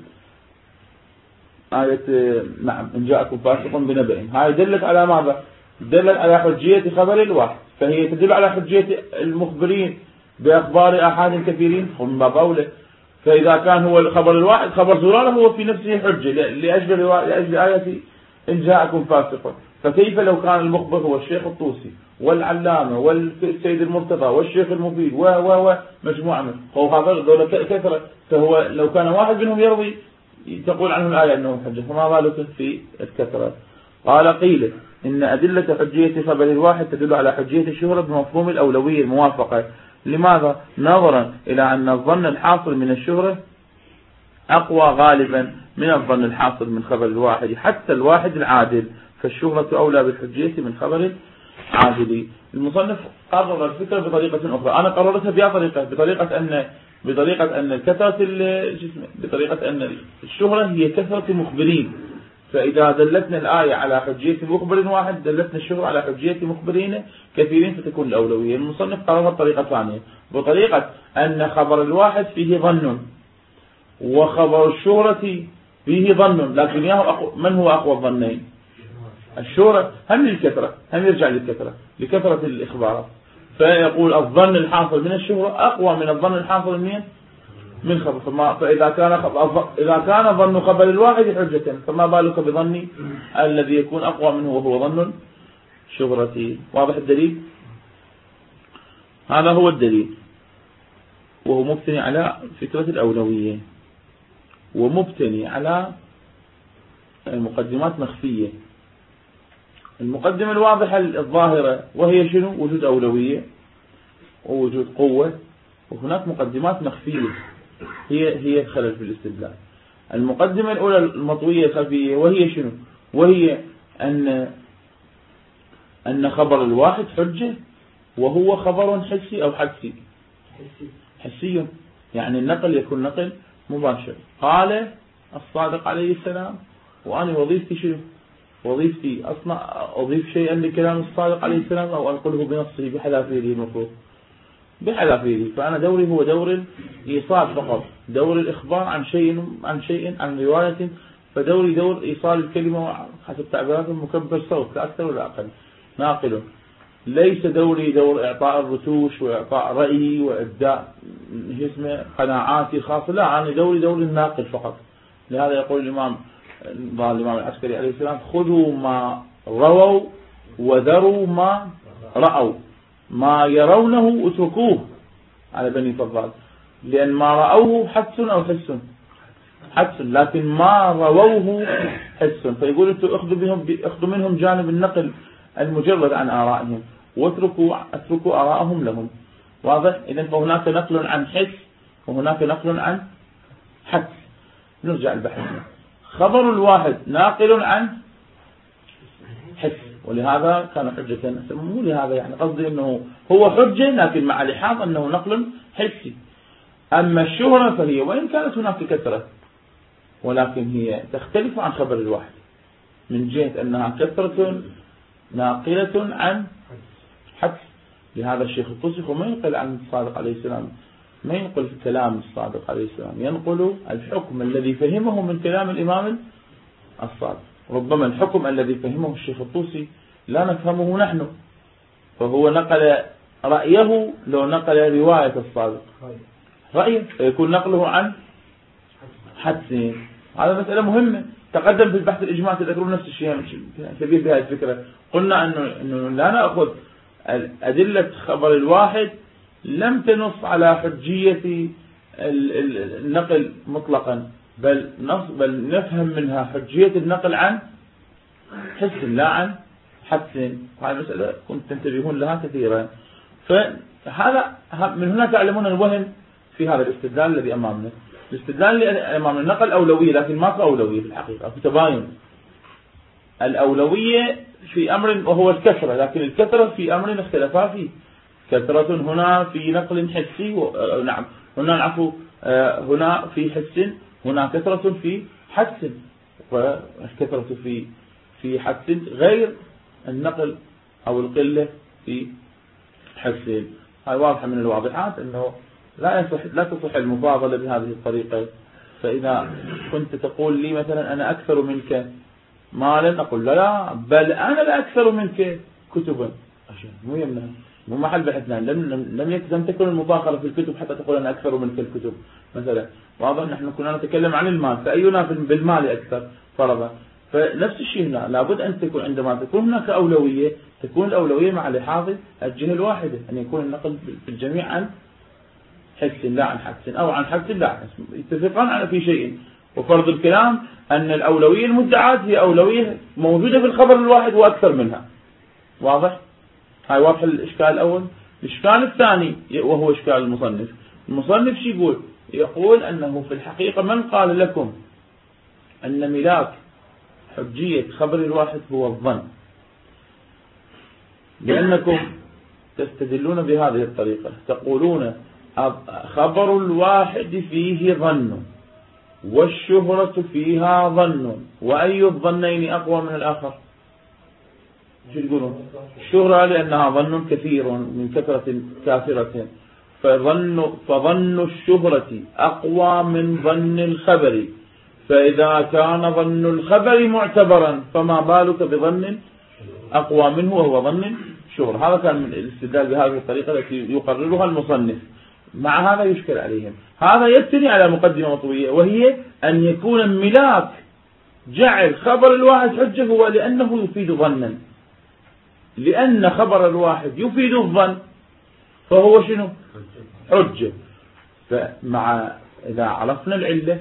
نعم إن جاءكم فاسق بنبأ، هاي دلت على ماذا؟ دلت على حجية خبر الواحد، فهي تدل على حجية المخبرين بأخبار آحاد كثيرين هم باب أولى. فإذا كان هو الخبر الواحد خبر زرارة هو في نفسه حجة لأجل آية إن جاءكم فاسق. فكيف لو كان المخبر هو الشيخ الطوسي والعلامة والسيد المرتضى والشيخ المفيد ومجموعة منهم، هو هذا دولة كثرة، فهو لو كان واحد منهم يرضي تقول عنه الآية أنه حجة، فما بالك في الكثرة. قال قيل إن أدلة حجية خبر الواحد تدل على حجية الشهرة بمفهوم الأولوية الموافقة. لماذا؟ نظرا إلى أن الظن الحاصل من الشهرة أقوى غالبا من الظن الحاصل من خبر الواحد، حتى الواحد العادل، فالشهرة أولى بالحجية من خبر العادل. المصنف قرر الفكرة بطريقة أخرى، أنا قررتها بطريقة أن بطريقة أن الشهرة هي كثرة مخبرين، فإذا دلتنا الآية على حجية مخبر واحد دلتنا الشهرة على حجية مخبرين كثيرين فتكون الأولوية. المصنف قررها بطريقة ثانية، بطريقة أن خبر الواحد فيه ظن وخبر الشهرة فيه ظن، لكن من هو أقوى الظنين؟ الشهرة هم للكثرة، هم يرجع للكثرة لكثرة الإخبارات، فيقول الظن الحاصل من الشهرة أقوى من الظن الحاصل من خبر. فإذا كان ظن خبر الواحد حجة، فما بالك بظن الذي يكون أقوى منه وهو ظن شهرته. واضح الدليل؟ هذا هو الدليل، وهو مبتني على فكرة الأولوية ومبتني على مقدمات مخفية. المقدمة الواضحة الظاهرة وهي شنو؟ وجود أولوية ووجود قوة، وهناك مقدمات مخفية هي الخلل في الاستدلال. المقدمة الأولى المطوية الخفية وهي شنو؟ وهي أن خبر الواحد حجة وهو خبر حسي أو حدسي. حسي يعني النقل يكون نقل مباشر. قال الصادق عليه السلام، وأنا وظيفتي شنو؟ وظيفتي أضيف شيئا لكلام الصادق عليه السلام أو أنقله بنصه بحذافيره، المفروض بحذافيره. فأنا دوري هو دور الإيصال فقط، دور الإخبار عن شيء عن رواية، فدوري دور إيصال الكلمة حسب تعبيرات مكبر صوت لا أكثر ولا أقل، ناقل. ليس دوري دور إعطاء الرتوش وإعطاء رأيي وإبداء قناعاتي الخاصة، لا، أنا دور الناقل فقط. لهذا يقول الإمام العسكري عليه السلام: خذوا ما رووا وذروا ما رأوا، ما يرونه اتركوه على بني فضال، لأن ما رأوه حدس أو حدس، لكن ما رووه حدس. فيقول أنتم اخذوا منهم جانب النقل المجرد عن آرائهم اتركوا آراءهم لهم. واضح؟ إذن فهناك نقل عن حس وهناك نقل عن حدس. نرجع البحث. خبر الواحد ناقل عن حس، ولهذا كان حجة. مو لهذا يعني قصدي أنه هو حجة، لكن مع لحاظ أنه نقل حسي. أما الشهرة فهي وإن كانت هناك كثرة، ولكن هي تختلف عن خبر الواحد من جهة أنها كثرة ناقلة عن حدس. لهذا الشيخ الطوسي ما ينقل عن الصادق عليه السلام، ما ينقل كلام الصادق عليه السلام، ينقل الحكم الذي فهمه من كلام الإمام الصادق. ربما الحكم الذي فهمه الشيخ الطوسي لا نفهمه نحن، فهو نقل رأيه لو نقل رواية الصادق رأيه، فيكون نقله عن حدس. هذا مسألة مهمة. تقدم في البحث الإجمالي تذكرون نفس الشيء كبير بهذه الفكرة. قلنا أنه لا نأخذ أدلة خبر الواحد لم تنص على حجية النقل مطلقا، بل نفهم منها حجية النقل عن حس لا عن حدس. وهذه المسألة كنت تنتبهون لها كثيرا. فهذا من هنا تعلمون الوهم في هذا الاستدلال الذي أمامنا. الاستدلال اللي أمامنا النقل أولوية، لكن ما أولوية في الحقيقة، في تباين. الأولوية في أمر وهو الكثرة، لكن الكثرة في أمر اختلفا فيه. كثرة هنا في نقل حسي نعم، هنا في حس، هنا كثرة في حدس، والكثرة في حدس غير النقل أو القلة في حس. هاي واضحة من الواضحات أنه لا تصح المفاضلة بهذه الطريقة. فإذا كنت تقول لي مثلا أنا أكثر منك مالا، أقول لا بل أنا لا أكثر منك كتبا، مو يمنع، مو محل بحثنا. لم تكن المفاخرة في الكتب حتى تقول أنا أكثر منك الكتب مثلا. واضح نحن كنا نتكلم عن المال، فأينا بالمال أكثر فرضا. فنفس الشيء هنا لابد أن تكون عندما تكون هناك أولوية، تكون الأولوية مع لحاظ الجهة الواحدة، أن يكون النقل في الجميع عن حس لا عن حدس، أو عن حدس لا عن حدس، يتفقان في شيء. وفرض الكلام أن الأولوية المدعاة هي أولوية موجودة في الخبر الواحد وأكثر منها. واضح؟ هاي واضح الإشكال الأول. الإشكال الثاني وهو إشكال المصنف. المصنف شو يقول أنه في الحقيقة من قال لكم أن ملاك حجية خبر الواحد هو الظن؟ لأنكم تستدلون بهذه الطريقة، تقولون خبر الواحد فيه ظن والشهرة فيها ظن، وأي الظنين أقوى من الآخر؟ شو تقولون؟ الشهرة لأنها ظن كثير من كثرة كافرة، فظن الشهرة أقوى من ظن الخبر، فإذا كان ظن الخبر معتبرا فما بالك بظن أقوى منه وهو ظن الشهرة. هذا كان من الاستدلال بهذه الطريقة التي يقررها المصنف. مع هذا يشكل عليهم. هذا يبتني على مقدمة مطوية، وهي أن يكون ملاك جعل خبر الواحد حجة هو لأنه يفيد ظنا، لأن خبر الواحد يفيد الظن فهو شنو؟ حجة. فمع إذا عرفنا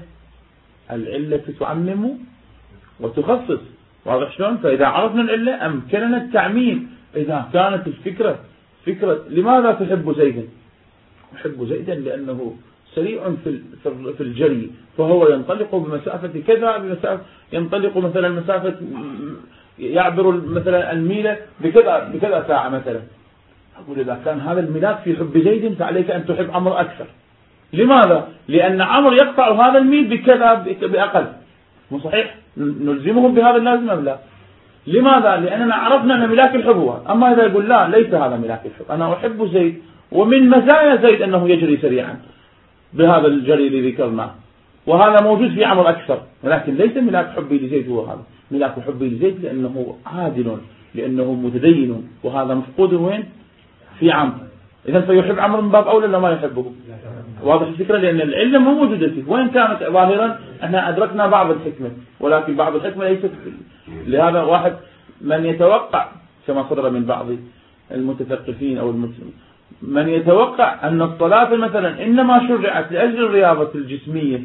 العلة تعمم وتخصص. واضح شلون؟ فإذا عرفنا العلة أمكننا التعميم. إذا كانت الفكرة فكرة لماذا تحب زيدا؟ أحب زيدا لأنه سريع في الجري، فهو ينطلق بمسافة كذا، ينطلق مثلا مسافة يعبر مثلا الميل بكذا ساعة مثلا. أقول إذا كان هذا الملاك في حب زيد فعليك أن تحب عمرو أكثر. لماذا؟ لأن عمرو يقطع هذا الميل بكذا بأقل. مو صحيح؟ نلزمهم بهذا اللازم أم لا؟ لماذا؟ لأننا عرفنا أن ملاك الحب هو. أما إذا يقول لا ليس هذا ملاك الحب، أنا أحب زيد، ومن مزايا زيد أنه يجري سريعا بهذا الجري اللي ذكرناه، وهذا موجود في عمرو أكثر، ولكن ليس ملاك حبي لزيد هو هذا. ملاك حبي لزيد لأنه عادل، لأنه متدين، وهذا مفقود وين؟ في عمرو. إذا فيحب عمرو من باب أولى ولا ما يحبه؟ واضح الفكرة؟ لأن العلة مو موجودة فيه، وين كانت ظاهرا احنا أدركنا بعض الحكمة، ولكن بعض الحكمة ليست. لهذا واحد من يتوقع كما صدر من بعض المتثقفين أو المسلمين، من يتوقع أن الصلاة مثلا إنما شرعت لأجل الرياضة الجسمية،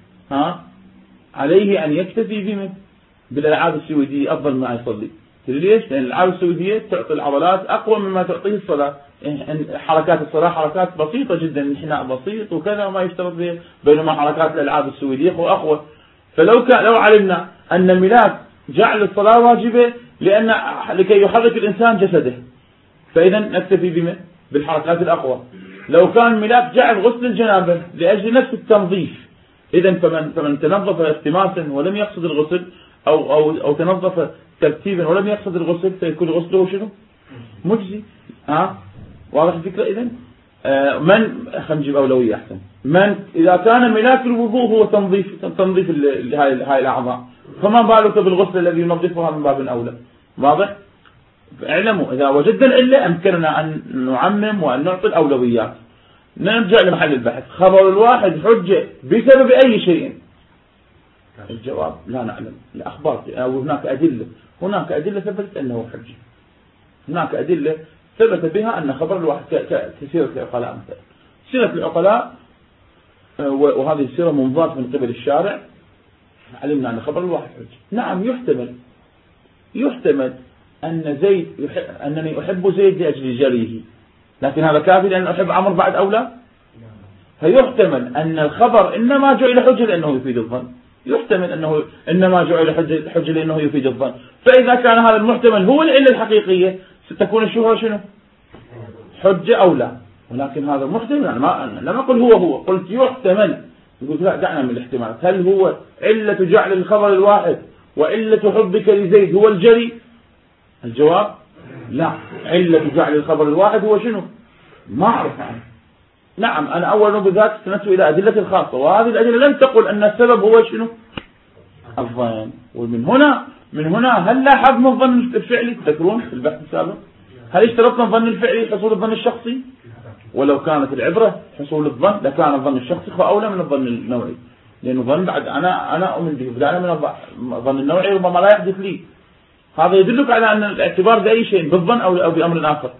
عليه أن يكتفي بالألعاب السويدية أفضل ما يصلي. ليش؟ لأن الألعاب السويدية تعطي العضلات أقوى مما تعطيه الصلاة. حركات الصلاة حركات بسيطة جدا، انحناء بسيط وكذا وما يشترط به، بينما حركات الألعاب السويدية هو أقوى. لو علمنا أن ملاك جعل الصلاة واجبة لكي يحرك الإنسان جسده، فإذا نكتفي بالحركات الأقوى. لو كان ملاك جعل غسل الجنابة لأجل نفس التنظيف، إذا فمن تنظف التماسا ولم يقصد الغسل أو تنظف ترتيبا ولم يقصد الغسل، فيكون غسله شنو؟ مجزي. واضح الفكرة؟ إذا خلينا نجيب أولوية أحسن. إذا كان ملاك الوضوء هو تنظيف هاي الأعضاء، فما بالك بالغسل الذي ينظفها من باب أولى. واضح؟ اعلموا إذا وجدنا العلة أمكننا أن نعمم وأن نعطي الأولويات. نرجع لمحل البحث. خبر الواحد حجة بسبب أي شيء؟ الجواب لا نعلم. الأخبار أو هناك أدلة ثبتت أنه حجة. هناك أدلة ثبت بها أن خبر الواحد كسيرة العقلاء مثلا. سيرة العقلاء وهذه السيرة منضاف من قبل الشارع، علمنا أن خبر الواحد حجة. نعم يحتمل أن أنني أحب زيد لأجل جريه، لكن هذا كافي لأن أحب عمر بعد أولى. فيحتمل أن الخبر إنما جعل حجة لأنه يفيد الظن، يحتمل أنه إنما جعل حجة لأنه يفيد الظن. فإذا كان هذا المحتمل هو العلة الحقيقية ستكون الشهرة شنو؟ حجة أو لا. ولكن هذا محتمل، أنا لم أقل هو قلت يحتمل. يقول لا، دعنا من الاحتمالات. هل هو علة جعل الخبر الواحد وعلة حبك لزيد هو الجري؟ الجواب لا. علة جعل الخبر الواحد هو شنو؟ ما أعرف عنه. نعم أنا أولا بذات استندت إلى أدلة الخاصة، وهذه الأدلة لم تقل أن السبب هو شنو؟ الظن. ومن هنا هل لاحظنا الظن الفعلي؟ تذكرون في البحث السابق هل اشترطنا الظن الفعلي حصول الظن الشخصي؟ ولو كانت العبرة حصول الظن لكان الظن الشخصي أولى من الظن النوعي، لأن الظن بعد أنا أؤمن به بدانا من الظن النوعي ربما لا يحدث لي. هذا يدلك على أن الاعتبار بأي شيء بالظن أو بأمر آخر.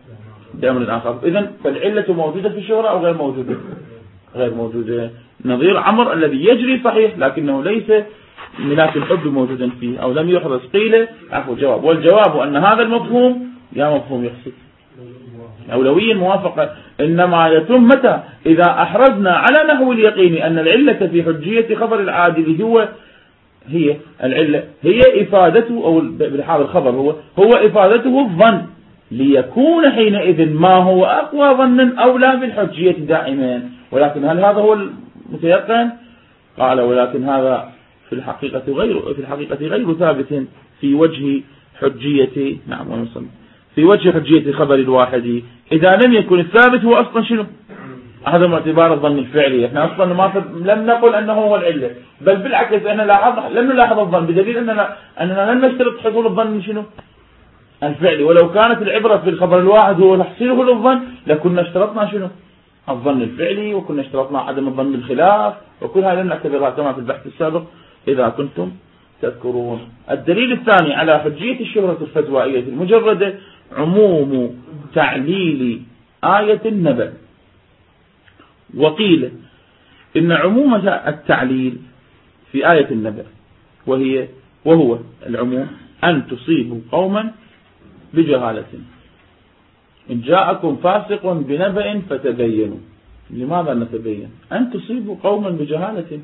إذن فالعلة موجودة في الشهرة أو غير موجودة؟ غير موجودة. نظير عمر الذي يجري صحيح لكنه ليس ملاك الحب موجودا فيه أو لم يحرص. قيل جواب، والجواب أن هذا المفهوم يا مفهوم يقصد أولويا موافقة إنما يتم متى؟ إذا أحرزنا على نحو اليقين أن العلة في حجية خبر العادل هي العلة هي إفادته، أو بالحال الخبر هو إفادته الظن، ليكون حينئذ ما هو أقوى ظن أولى بالحجية دائما. ولكن هل هذا هو المتيقن؟ قال ولكن هذا في الحقيقة غير ثابت في وجه حجية. نعم ونصل في وجه حجية خبر الواحد إذا لم يكن الثابت هو أصلا شنو؟ هذا معتبار الظن الفعلي. احنا أصلا لم نقل أنه هو العلة، بل بالعكس أننا لم نلاحظ الظن، بدليل أننا لم نشترط حصول الظن شنو؟ الفعلي. ولو كانت العبرة في الخبر الواحد هو تحصيله للظن لكنا اشترطنا شنو؟ الظن الفعلي، وكنا اشترطنا عدم الظن بالخلاف، وكل هذا نعتبرها كما في البحث السابق إذا كنتم تذكرون. الدليل الثاني على حجية الشهرة الفتوائية المجردة عموم تعليل آية النبأ. وقيل إن عموم التعليل في آية النبأ وهو العموم أن تصيبوا قوما بجهالة إن جاءكم فاسق بنبأ فتبينوا. لماذا نتبين؟ أن تصيبوا قوما بجهالة،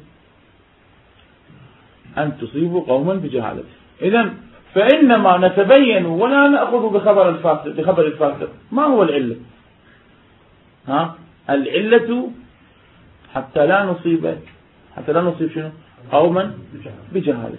أن تصيبوا قوما بجهالة. إذن فإنما نتبين ولا نأخذ بخبر الفاسق. ما هو العلة؟ العلة حتى لا نصيب شنو؟ قوما بجهالة.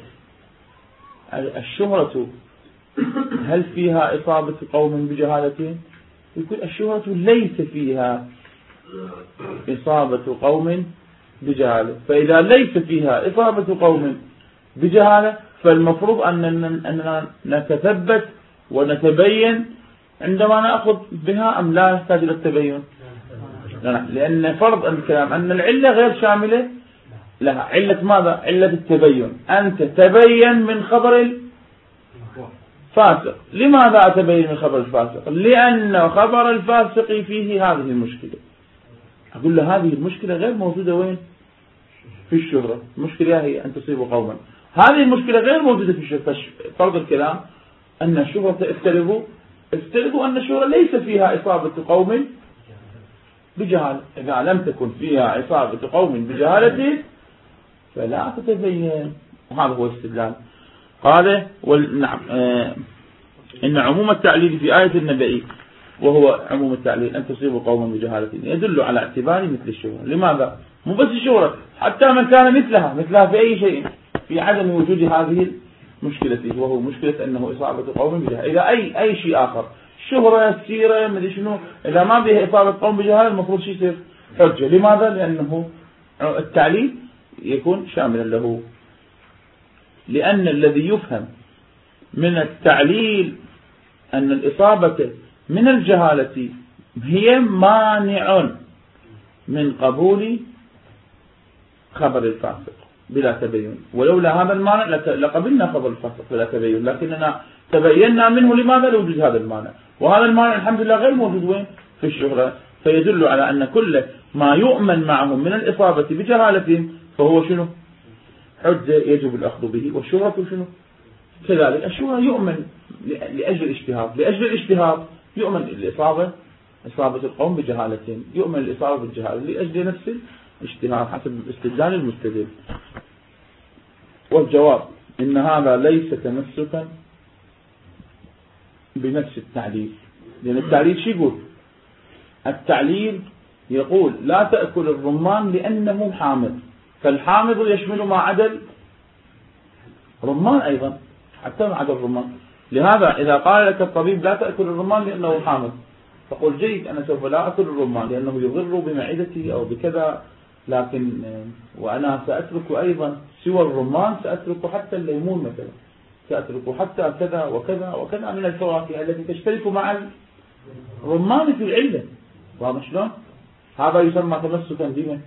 الشهرة هل فيها إصابة قوم بجهالة؟ يقول الشهرة ليس فيها إصابة قوم بجهالة. فإذا ليس فيها إصابة قوم بجهالة فالمفروض أننا نتثبت ونتبين عندما نأخذ بها أم لا نحتاج إلى التبين؟ لأن فرض الكلام أن العلة غير شاملة لها. علة ماذا؟ علة التبين. أنت تبين من خبر الفاسق. لماذا أتبين من خبر الفاسق؟ لأن خبر الفاسق فيه هذه المشكلة. أقول له هذه المشكلة غير موجودة وين؟ في الشهرة. المشكلة هي أن تصيب قوما. هذه المشكلة غير موجودة في الشهرة. فرض الكلام أن الشهرة افترضوا أن الشهرة ليس فيها إصابة قوم بجهالة. إذا لم تكن فيها إصابة قوم بجهالة فلا تتبين. وهذا هو استدلال. قال نعم إن عموم التعليل في آية النبأ وهو عموم التعليل أن تصيب قوما بجهالة يدل على اعتبار مثل الشهرة. لماذا؟ مو بس الشهرة، حتى من كان مثلها في أي شيء، في عدم وجود هذه المشكلة فيه، وهو مشكلة أنه إصابة قوم بجهالة. إذا أي شيء آخر، الشهرة السيرة مدري شنو، إذا ما به إصابة قوم بجهالة المفروض شيء يصير حجة. لماذا؟ لأنه التعليل يكون شاملا له. لأن الذي يفهم من التعليل أن الإصابة من الجهالة هي مانع من قبول خبر الفاسق. بلا تبين، ولولا هذا المانع لقبلنا خبر الفاسق بلا تبين، لكننا تبينا منه لماذا؟ لوجود هذا المانع، وهذا المانع الحمد لله غير موجود وين؟ في الشهرة، فيدل على أن كل ما يؤمن معهم من الإصابة بجهالة فهو شنو؟ حجة يجب الأخذ به. والشهرة شنو؟ كذلك الشهرة يؤمن لأجل الاجتهاد، لأجل الاجتهاد يؤمن الإصابة، إصابة القوم بجهالة، يؤمن الإصابة بالجهالة لأجل نفس الاجتهاد حسب استدلال المستدل. والجواب إن هذا ليس تمسكا بنفس التعليل، لأن التعليل شو يقول؟ التعليل يقول لا تأكل الرمان لأنه حامض، فالحامض يشمل ما عدا الرمان أيضا، حتى ما عدا الرمان. لهذا إذا قال لك الطبيب لا تأكل الرمان لأنه حامض، فقل جيد أنا سوف لا أكل الرمان لأنه يضر بمعدتي أو بكذا، لكن وأنا سأترك أيضا سوى الرمان، سأترك حتى الليمون مثلا، سأترك حتى كذا وكذا وكذا من الفواكه التي تشترك مع الرمان في العلة. واضح شلون؟ هذا يسمى تمسكا بما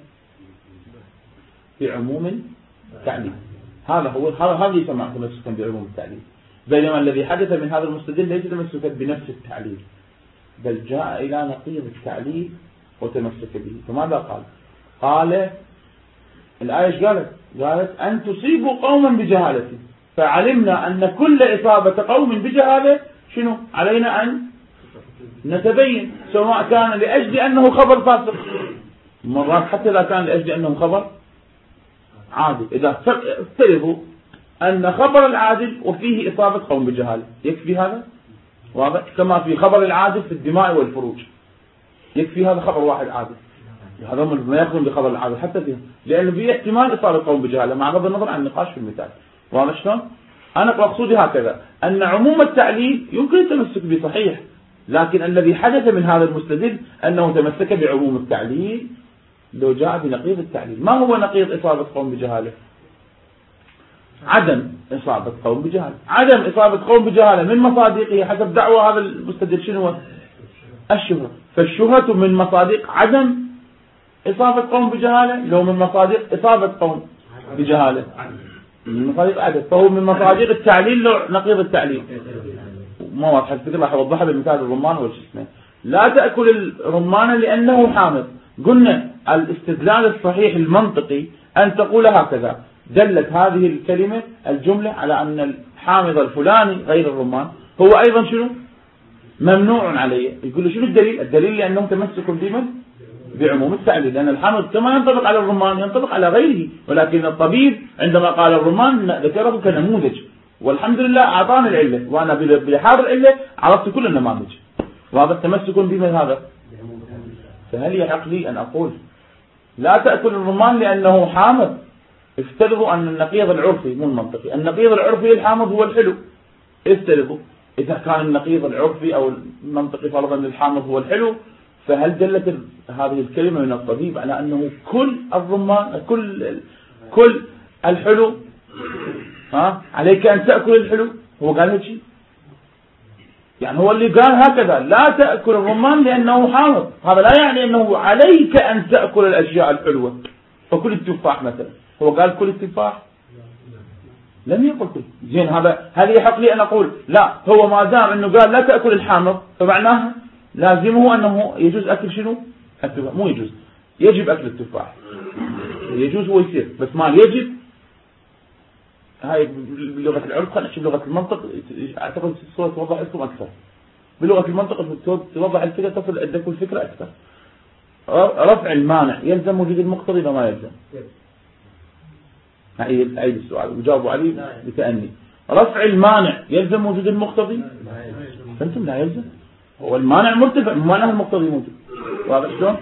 بعموم التعليل، هذا يسمى تمسكا بعموم التعليل. بينما الذي حدث من هذا المستدل ليس تمسكا بنفس التعليل، بل جاء إلى نقيض التعليل وتمسك به. فماذا قال الآية قالت أن تصيبوا قوما بجهالة، فعلمنا أن كل إصابة قوم بجهالة شنو علينا أن نتبين، سواء كان لأجل أنه خبر فاسق، مرات حتى لا كان لأجل أنه خبر عادل. إذا افترضوا أن خبر العادل وفيه إصابة قوم بجهالة يكفي هذا؟ واضح؟ كما في خبر العادل في الدماء والفروج يكفي هذا خبر واحد عادل، هذا ما يخدم بخبر العادل حتى فيه، لأنه فيه احتمال إصابة قوم بجهالة مع غض النظر عن النقاش في المثال. واضح شلون؟ أنا مقصودي هكذا أن عموم التعليل يمكن التمسك به صحيح، لكن الذي حدث من هذا المستدل أنه تمسك بعموم التعليل لو جاء بنقيض التعليل. ما هو نقيض إصابة قوم بجهالة؟ عدم إصابة قوم بجهالة. عدم إصابة قوم بجهالة من مصادقه حسب دعوة هذا المستدل شنو هو؟ الشهرة. فالشهرة من مصادق عدم إصابة قوم بجهالة، لو من مصادق إصابة قوم بجهالة من مصادق عدم، فهو من مصادق التعليل لو نقيض التعليل. ما واضح الفكرة، راح أوضحها بمثال الرمان والجسم. لا تأكل الرمان لأنه حامض. قلنا الاستدلال الصحيح المنطقي أن تقول هكذا: دلت هذه الكلمة الجملة على أن الحامض الفلاني غير الرمان هو أيضا شنو؟ ممنوع عليه. يقول له شنو الدليل؟ الدليل لأنه تمسك بمن؟ بعموم التعليل، لأن الحامض كما ينطبق على الرمان ينطبق على غيره، ولكن الطبيب عندما قال الرمان ذكره كنموذج، والحمد لله أعطانا العلة، وأنا بحار العلة عرفت كل النماذج. وهذا التمسك بمن هذا؟ فهل يحق لي أن أقول لا تأكل الرمان لأنه حامض؟ افترضوا أن النقيض العرفي مو المنطقي، النقيض العرفي للحامض هو الحلو. افترضوا إذا كان النقيض العرفي أو المنطقي فرضا للحامض هو الحلو، فهل دلت هذه الكلمة من الطبيب على أنه كل الرمان كل الحلو عليك أن تأكل الحلو؟ هو قال هيك شيء؟ يعني هو اللي قال هكذا لا تأكل الرمان لأنه حامض، هذا لا يعني أنه عليك أن تأكل الأشياء الحلوة. فكل التفاح مثلا، هو قال كل التفاح؟ لم يقل كل. زين هل يحق لي أن أقول لا، هو ما دام أنه قال لا تأكل الحامض فمعناه لازمه أنه يجوز أكل شنو؟ التفاح. مو يجوز، يجب أكل التفاح. يجوز هو يصير، بس ما يجب. هاي بلغة العرف، خلينا نحكي بلغة المنطق، أعتقد الصورة توضح لكم أكثر. بلغة المنطق توضح الفكرة، تصل عندكم الفكرة أكثر. رفع المانع يلزم وجود المقتضي وما يلزم؟ أعيد السؤال وجاوبوا عليه بتأني. رفع المانع يلزم وجود المقتضي؟ فأنتم لا يلزم، هو المانع مرتفع، مانع المقتضي موجود. واضح شلون؟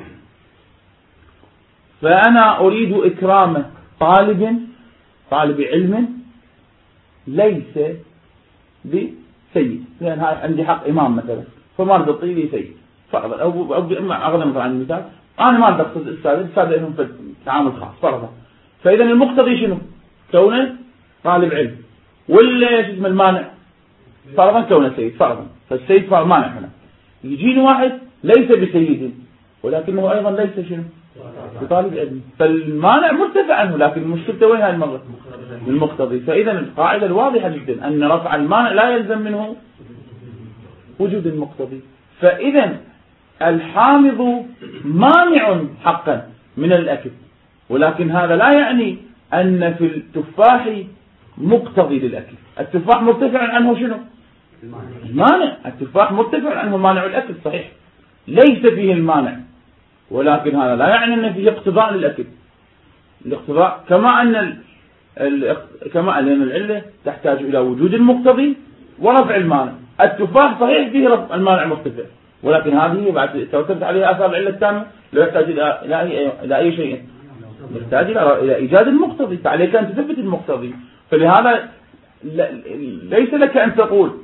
فأنا أريد إكرام طالب علم ليس بسيد، لأن هاي عندي حق إمام مثلا، فما رد أعطيه لي سيد فرضا، أو أغضب عن المثال، أنا ما أقصد الأستاذ لهم في تعامل خاص فرضا. فإذا المقتضي شنو؟ كونه طالب علم، ولا اسم المانع فرضا كونه سيد فرضا، فالسيد فرض مانع هنا. يجيني واحد ليس بسيد ولكنه أيضا ليس شنو؟ بطالب العلم، فالمانع مرتفع عنه، لكن المشكلة وين هاي المقتضي. فإذا القاعدة الواضحة جدا أن رفع المانع لا يلزم منه وجود المقتضي. فإذا الحامض مانع حقا من الأكل، ولكن هذا لا يعني أن في التفاح مقتضي للأكل. التفاح مرتفع عنه شنو؟ المانع. التفاح مرتفع عنه مانع الأكل صحيح، ليس فيه المانع، ولكن هذا لا يعني أن فيه اقتضاء للأكل. الاقتضاء كما أن العلة تحتاج إلى وجود المقتضي ورفع المانع. التفاح صحيح فيه رفع المانع مرتفع، ولكن هذه بعد توترت عليها آثار العلة التامة لا يحتاج إلى أي شيء، يحتاج إلى إيجاد المقتضي، فعليك أن تثبت المقتضي. فلهذا ليس لك أن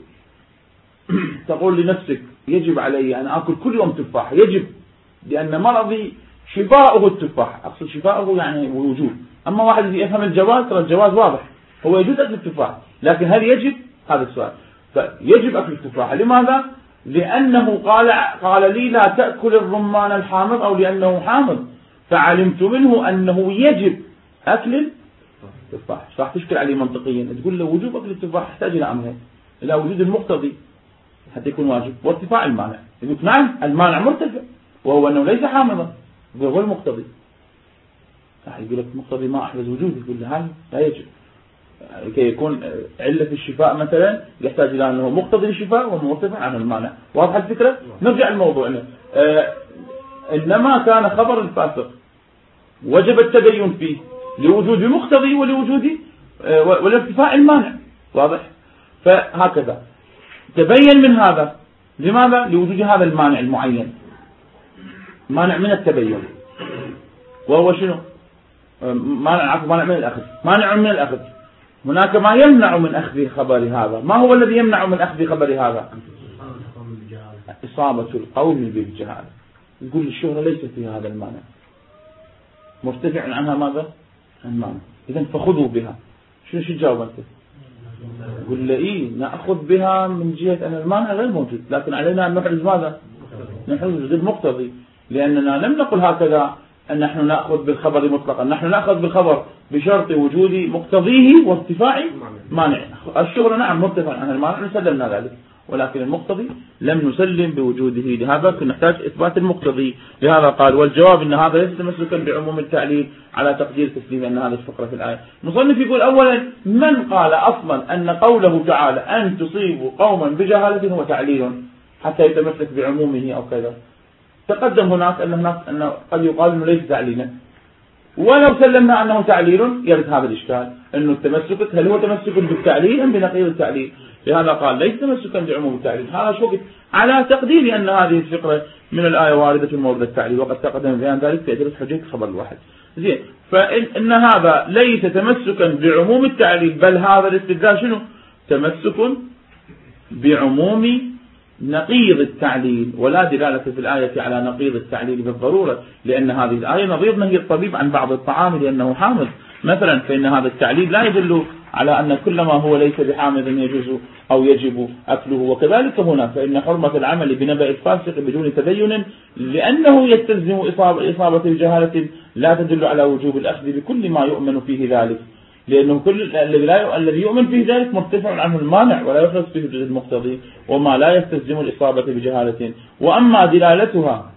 تقول لنفسك يجب علي أن أكل كل يوم تفاح، يجب لأن مرضي شفاؤه التفاح. أقصد شفاؤه يعني وجود. أما واحد يفهم الجواز، ترى الجواز واضح، هو يجوز أكل التفاح، لكن هل يجب؟ هذا السؤال. فيجب أكل التفاح. لماذا؟ لأنه قال لي لا تأكل الرمان الحامض، أو لأنه حامض، فعلمت منه أنه يجب أكل التفاح. راح تشكل عليه منطقيا، تقول له وجوب أكل التفاح يحتاج إلى أمرين: إلى وجود المقتضي حتى يكون واجب، وارتفاع المانع. يقول نعم المانع مرتفع، وهو أنه ليس حامضا، هو المقتضي. يقول لك المقتضي ما أحرز وجوده، يقول له هذا لا يجب. كي يكون علة في الشفاء مثلا يحتاج إلى أنه مقتضي الشفاء ومرتفع عن المانع. واضح الفكرة؟ نرجع لموضوعنا. إنما كان خبر الفاسق وجب التبين فيه لوجود مقتضي ولارتفاع المانع. واضح؟ فهكذا تبين من هذا. لماذا؟ لوجود هذا المانع المعين، مانع من التبين، وهو شنو؟ مانع من الأخذ. مانع من الأخذ. هناك ما يمنع من أخذ خبر هذا. ما هو الذي يمنع من أخذ خبر هذا؟ إصابة القوم بالجهالة. يقول الشهرة ليس فيها هذا المانع، مرتفع عنها ماذا؟ المانع. إذن فخذوا بها. شو تجاوب أنت؟ يقول لي نأخذ بها من جهة أن المانع غير موجود، لكن علينا أن نحرز ماذا؟ نحرز المقتضي، لأننا لم نقل هكذا أن نحن نأخذ بالخبر مطلقا، نحن نأخذ بالخبر بشرط وجود مقتضيه وارتفاع مانع. الشهرة نعم مرتفع عن المانع، نسلمنا ذلك، ولكن المقتضي لم نسلم بوجوده، لهذا نحتاج إثبات المقتضي. لهذا قال والجواب أن هذا ليس تمسكا بعموم التعليل على تقدير تسليم أن هذا الفقرة في الآية. مصنف يقول أولا من قال أصلا أن قوله تعالى أن تصيبوا قوما بجهالة هو تعليل حتى يتمسك بعمومه أو كذا؟ تقدم هناك أن قد يقال أنه ليس تعليلا، ولو سلمنا أنه تعليل يرد هذا الإشكال أنه التمسك هل هو تمسك بالتعليل أم بنقيض التعليل؟ لهذا قال ليس تمسكا بعموم التعليل. هذا شوف على تقدير أن هذه الفقرة من الآية واردة في مورد التعليل، وقد تقدم بيان ذلك في أدلة حجية خبر الواحد. زين، فإن هذا ليس تمسكا بعموم التعليل، بل هذا الاستدلال شنو؟ تمسك بعموم نقيض التعليل، ولا دلالة في الآية على نقيض التعليل بالضرورة، لأن هذه الآية نظير نهي الطبيب عن بعض الطعام لأنه حامض مثلا، فإن هذا التعليل لا يدل على أن كل ما هو ليس بحامض يجوز أو يجب أكله. وكذلك هنا فإن حرمة العمل بنبأ الفاسق بدون تبين لأنه يستلزم إصابة الجهالة لا تدل على وجوب الأخذ بكل ما يؤمن فيه ذلك، لأنه كل الذي يؤمن فيه ذلك مرتفع عنه المانع ولا يخلص فيه وجود المقتضي، وما لا يستلزم الإصابة بجهالة. وأما دلالتها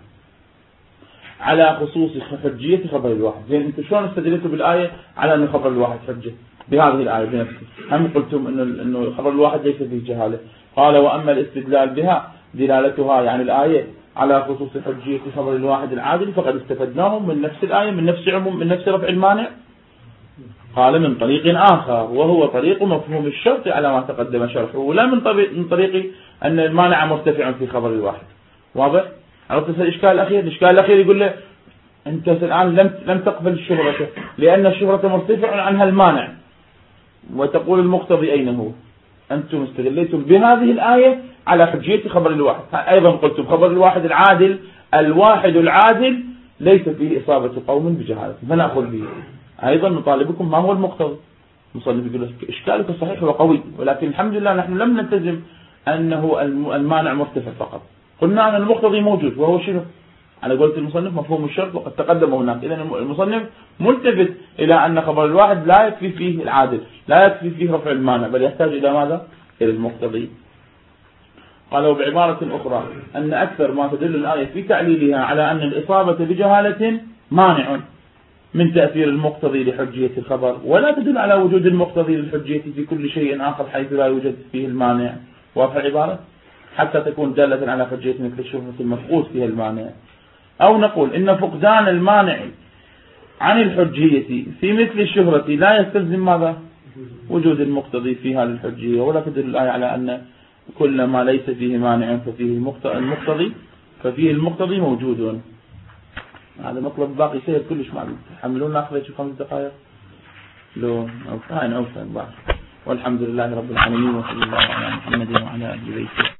على خصوص حجية خبر الواحد، زين أنتم شلون استدلتوا بالآية على أن خبر الواحد حجة بهذه الآية بنفسه؟ هم قلتم أنه خبر الواحد ليس فيه جهالة. قال وأما الاستدلال بها دلالتها يعني الآية على خصوص حجية خبر الواحد العادل فقد استفدناه من نفس الآية، من نفس عموم، من نفس رفع المانع. قال من طريق آخر وهو طريق مفهوم الشرط على ما تقدم شرحه، ولا من طريق أن المانع مرتفع في خبر الواحد. واضح؟ عرفت الإشكال الأخير؟ الإشكال الأخير يقول له أنت الآن لم تقبل الشهرة لأن الشهرة مرتفع عنها المانع، وتقول المقتضي أين هو؟ أنتم استدليتم بهذه الآية على حجية خبر الواحد. أيضا قلتم خبر الواحد العادل، الواحد العادل ليس فيه إصابة قوم بجهالة، فنأخذ به. أيضا نطالبكم ما هو المقتضي. مصنف يقول إشكالك صحيح وقوي، ولكن الحمد لله نحن لم نلتزم أنه المانع مرتفع فقط، قلنا أن المقتضي موجود وهو شنو؟ على قولة المصنف مفهوم الشرط وقد تقدم هناك. إذن المصنف ملتفت إلى أن خبر الواحد لا يكفي فيه العادل، لا يكفي فيه رفع المانع، بل يحتاج إلى ماذا؟ إلى المقتضي. قالوا بعبارة أخرى أن أكثر ما تدل الآية في تعليلها على أن الإصابة بجهالة مانع من تأثير المقتضي لحجية الخبر، ولا تدل على وجود المقتضي للحجية في كل شيء آخر حيث لا يوجد فيه المانع. واضح العبارة؟ حتى تكون دالة على حجية مثل الشبهة المفقود فيها المانع. أو نقول إن فقدان المانع عن الحجية في مثل الشهرة لا يستلزم ماذا؟ وجود المقتضي فيها للحجية، ولا تدل الآية على أن كل ما ليس فيه مانع ففيه المقتضي موجود. هذا مطلب باقي سهل كلش معلوم. حملون ناخذ 5 دقائق لو أوفى والحمد لله رب العالمين، وصلى الله على محمد وعلى آله وسلم.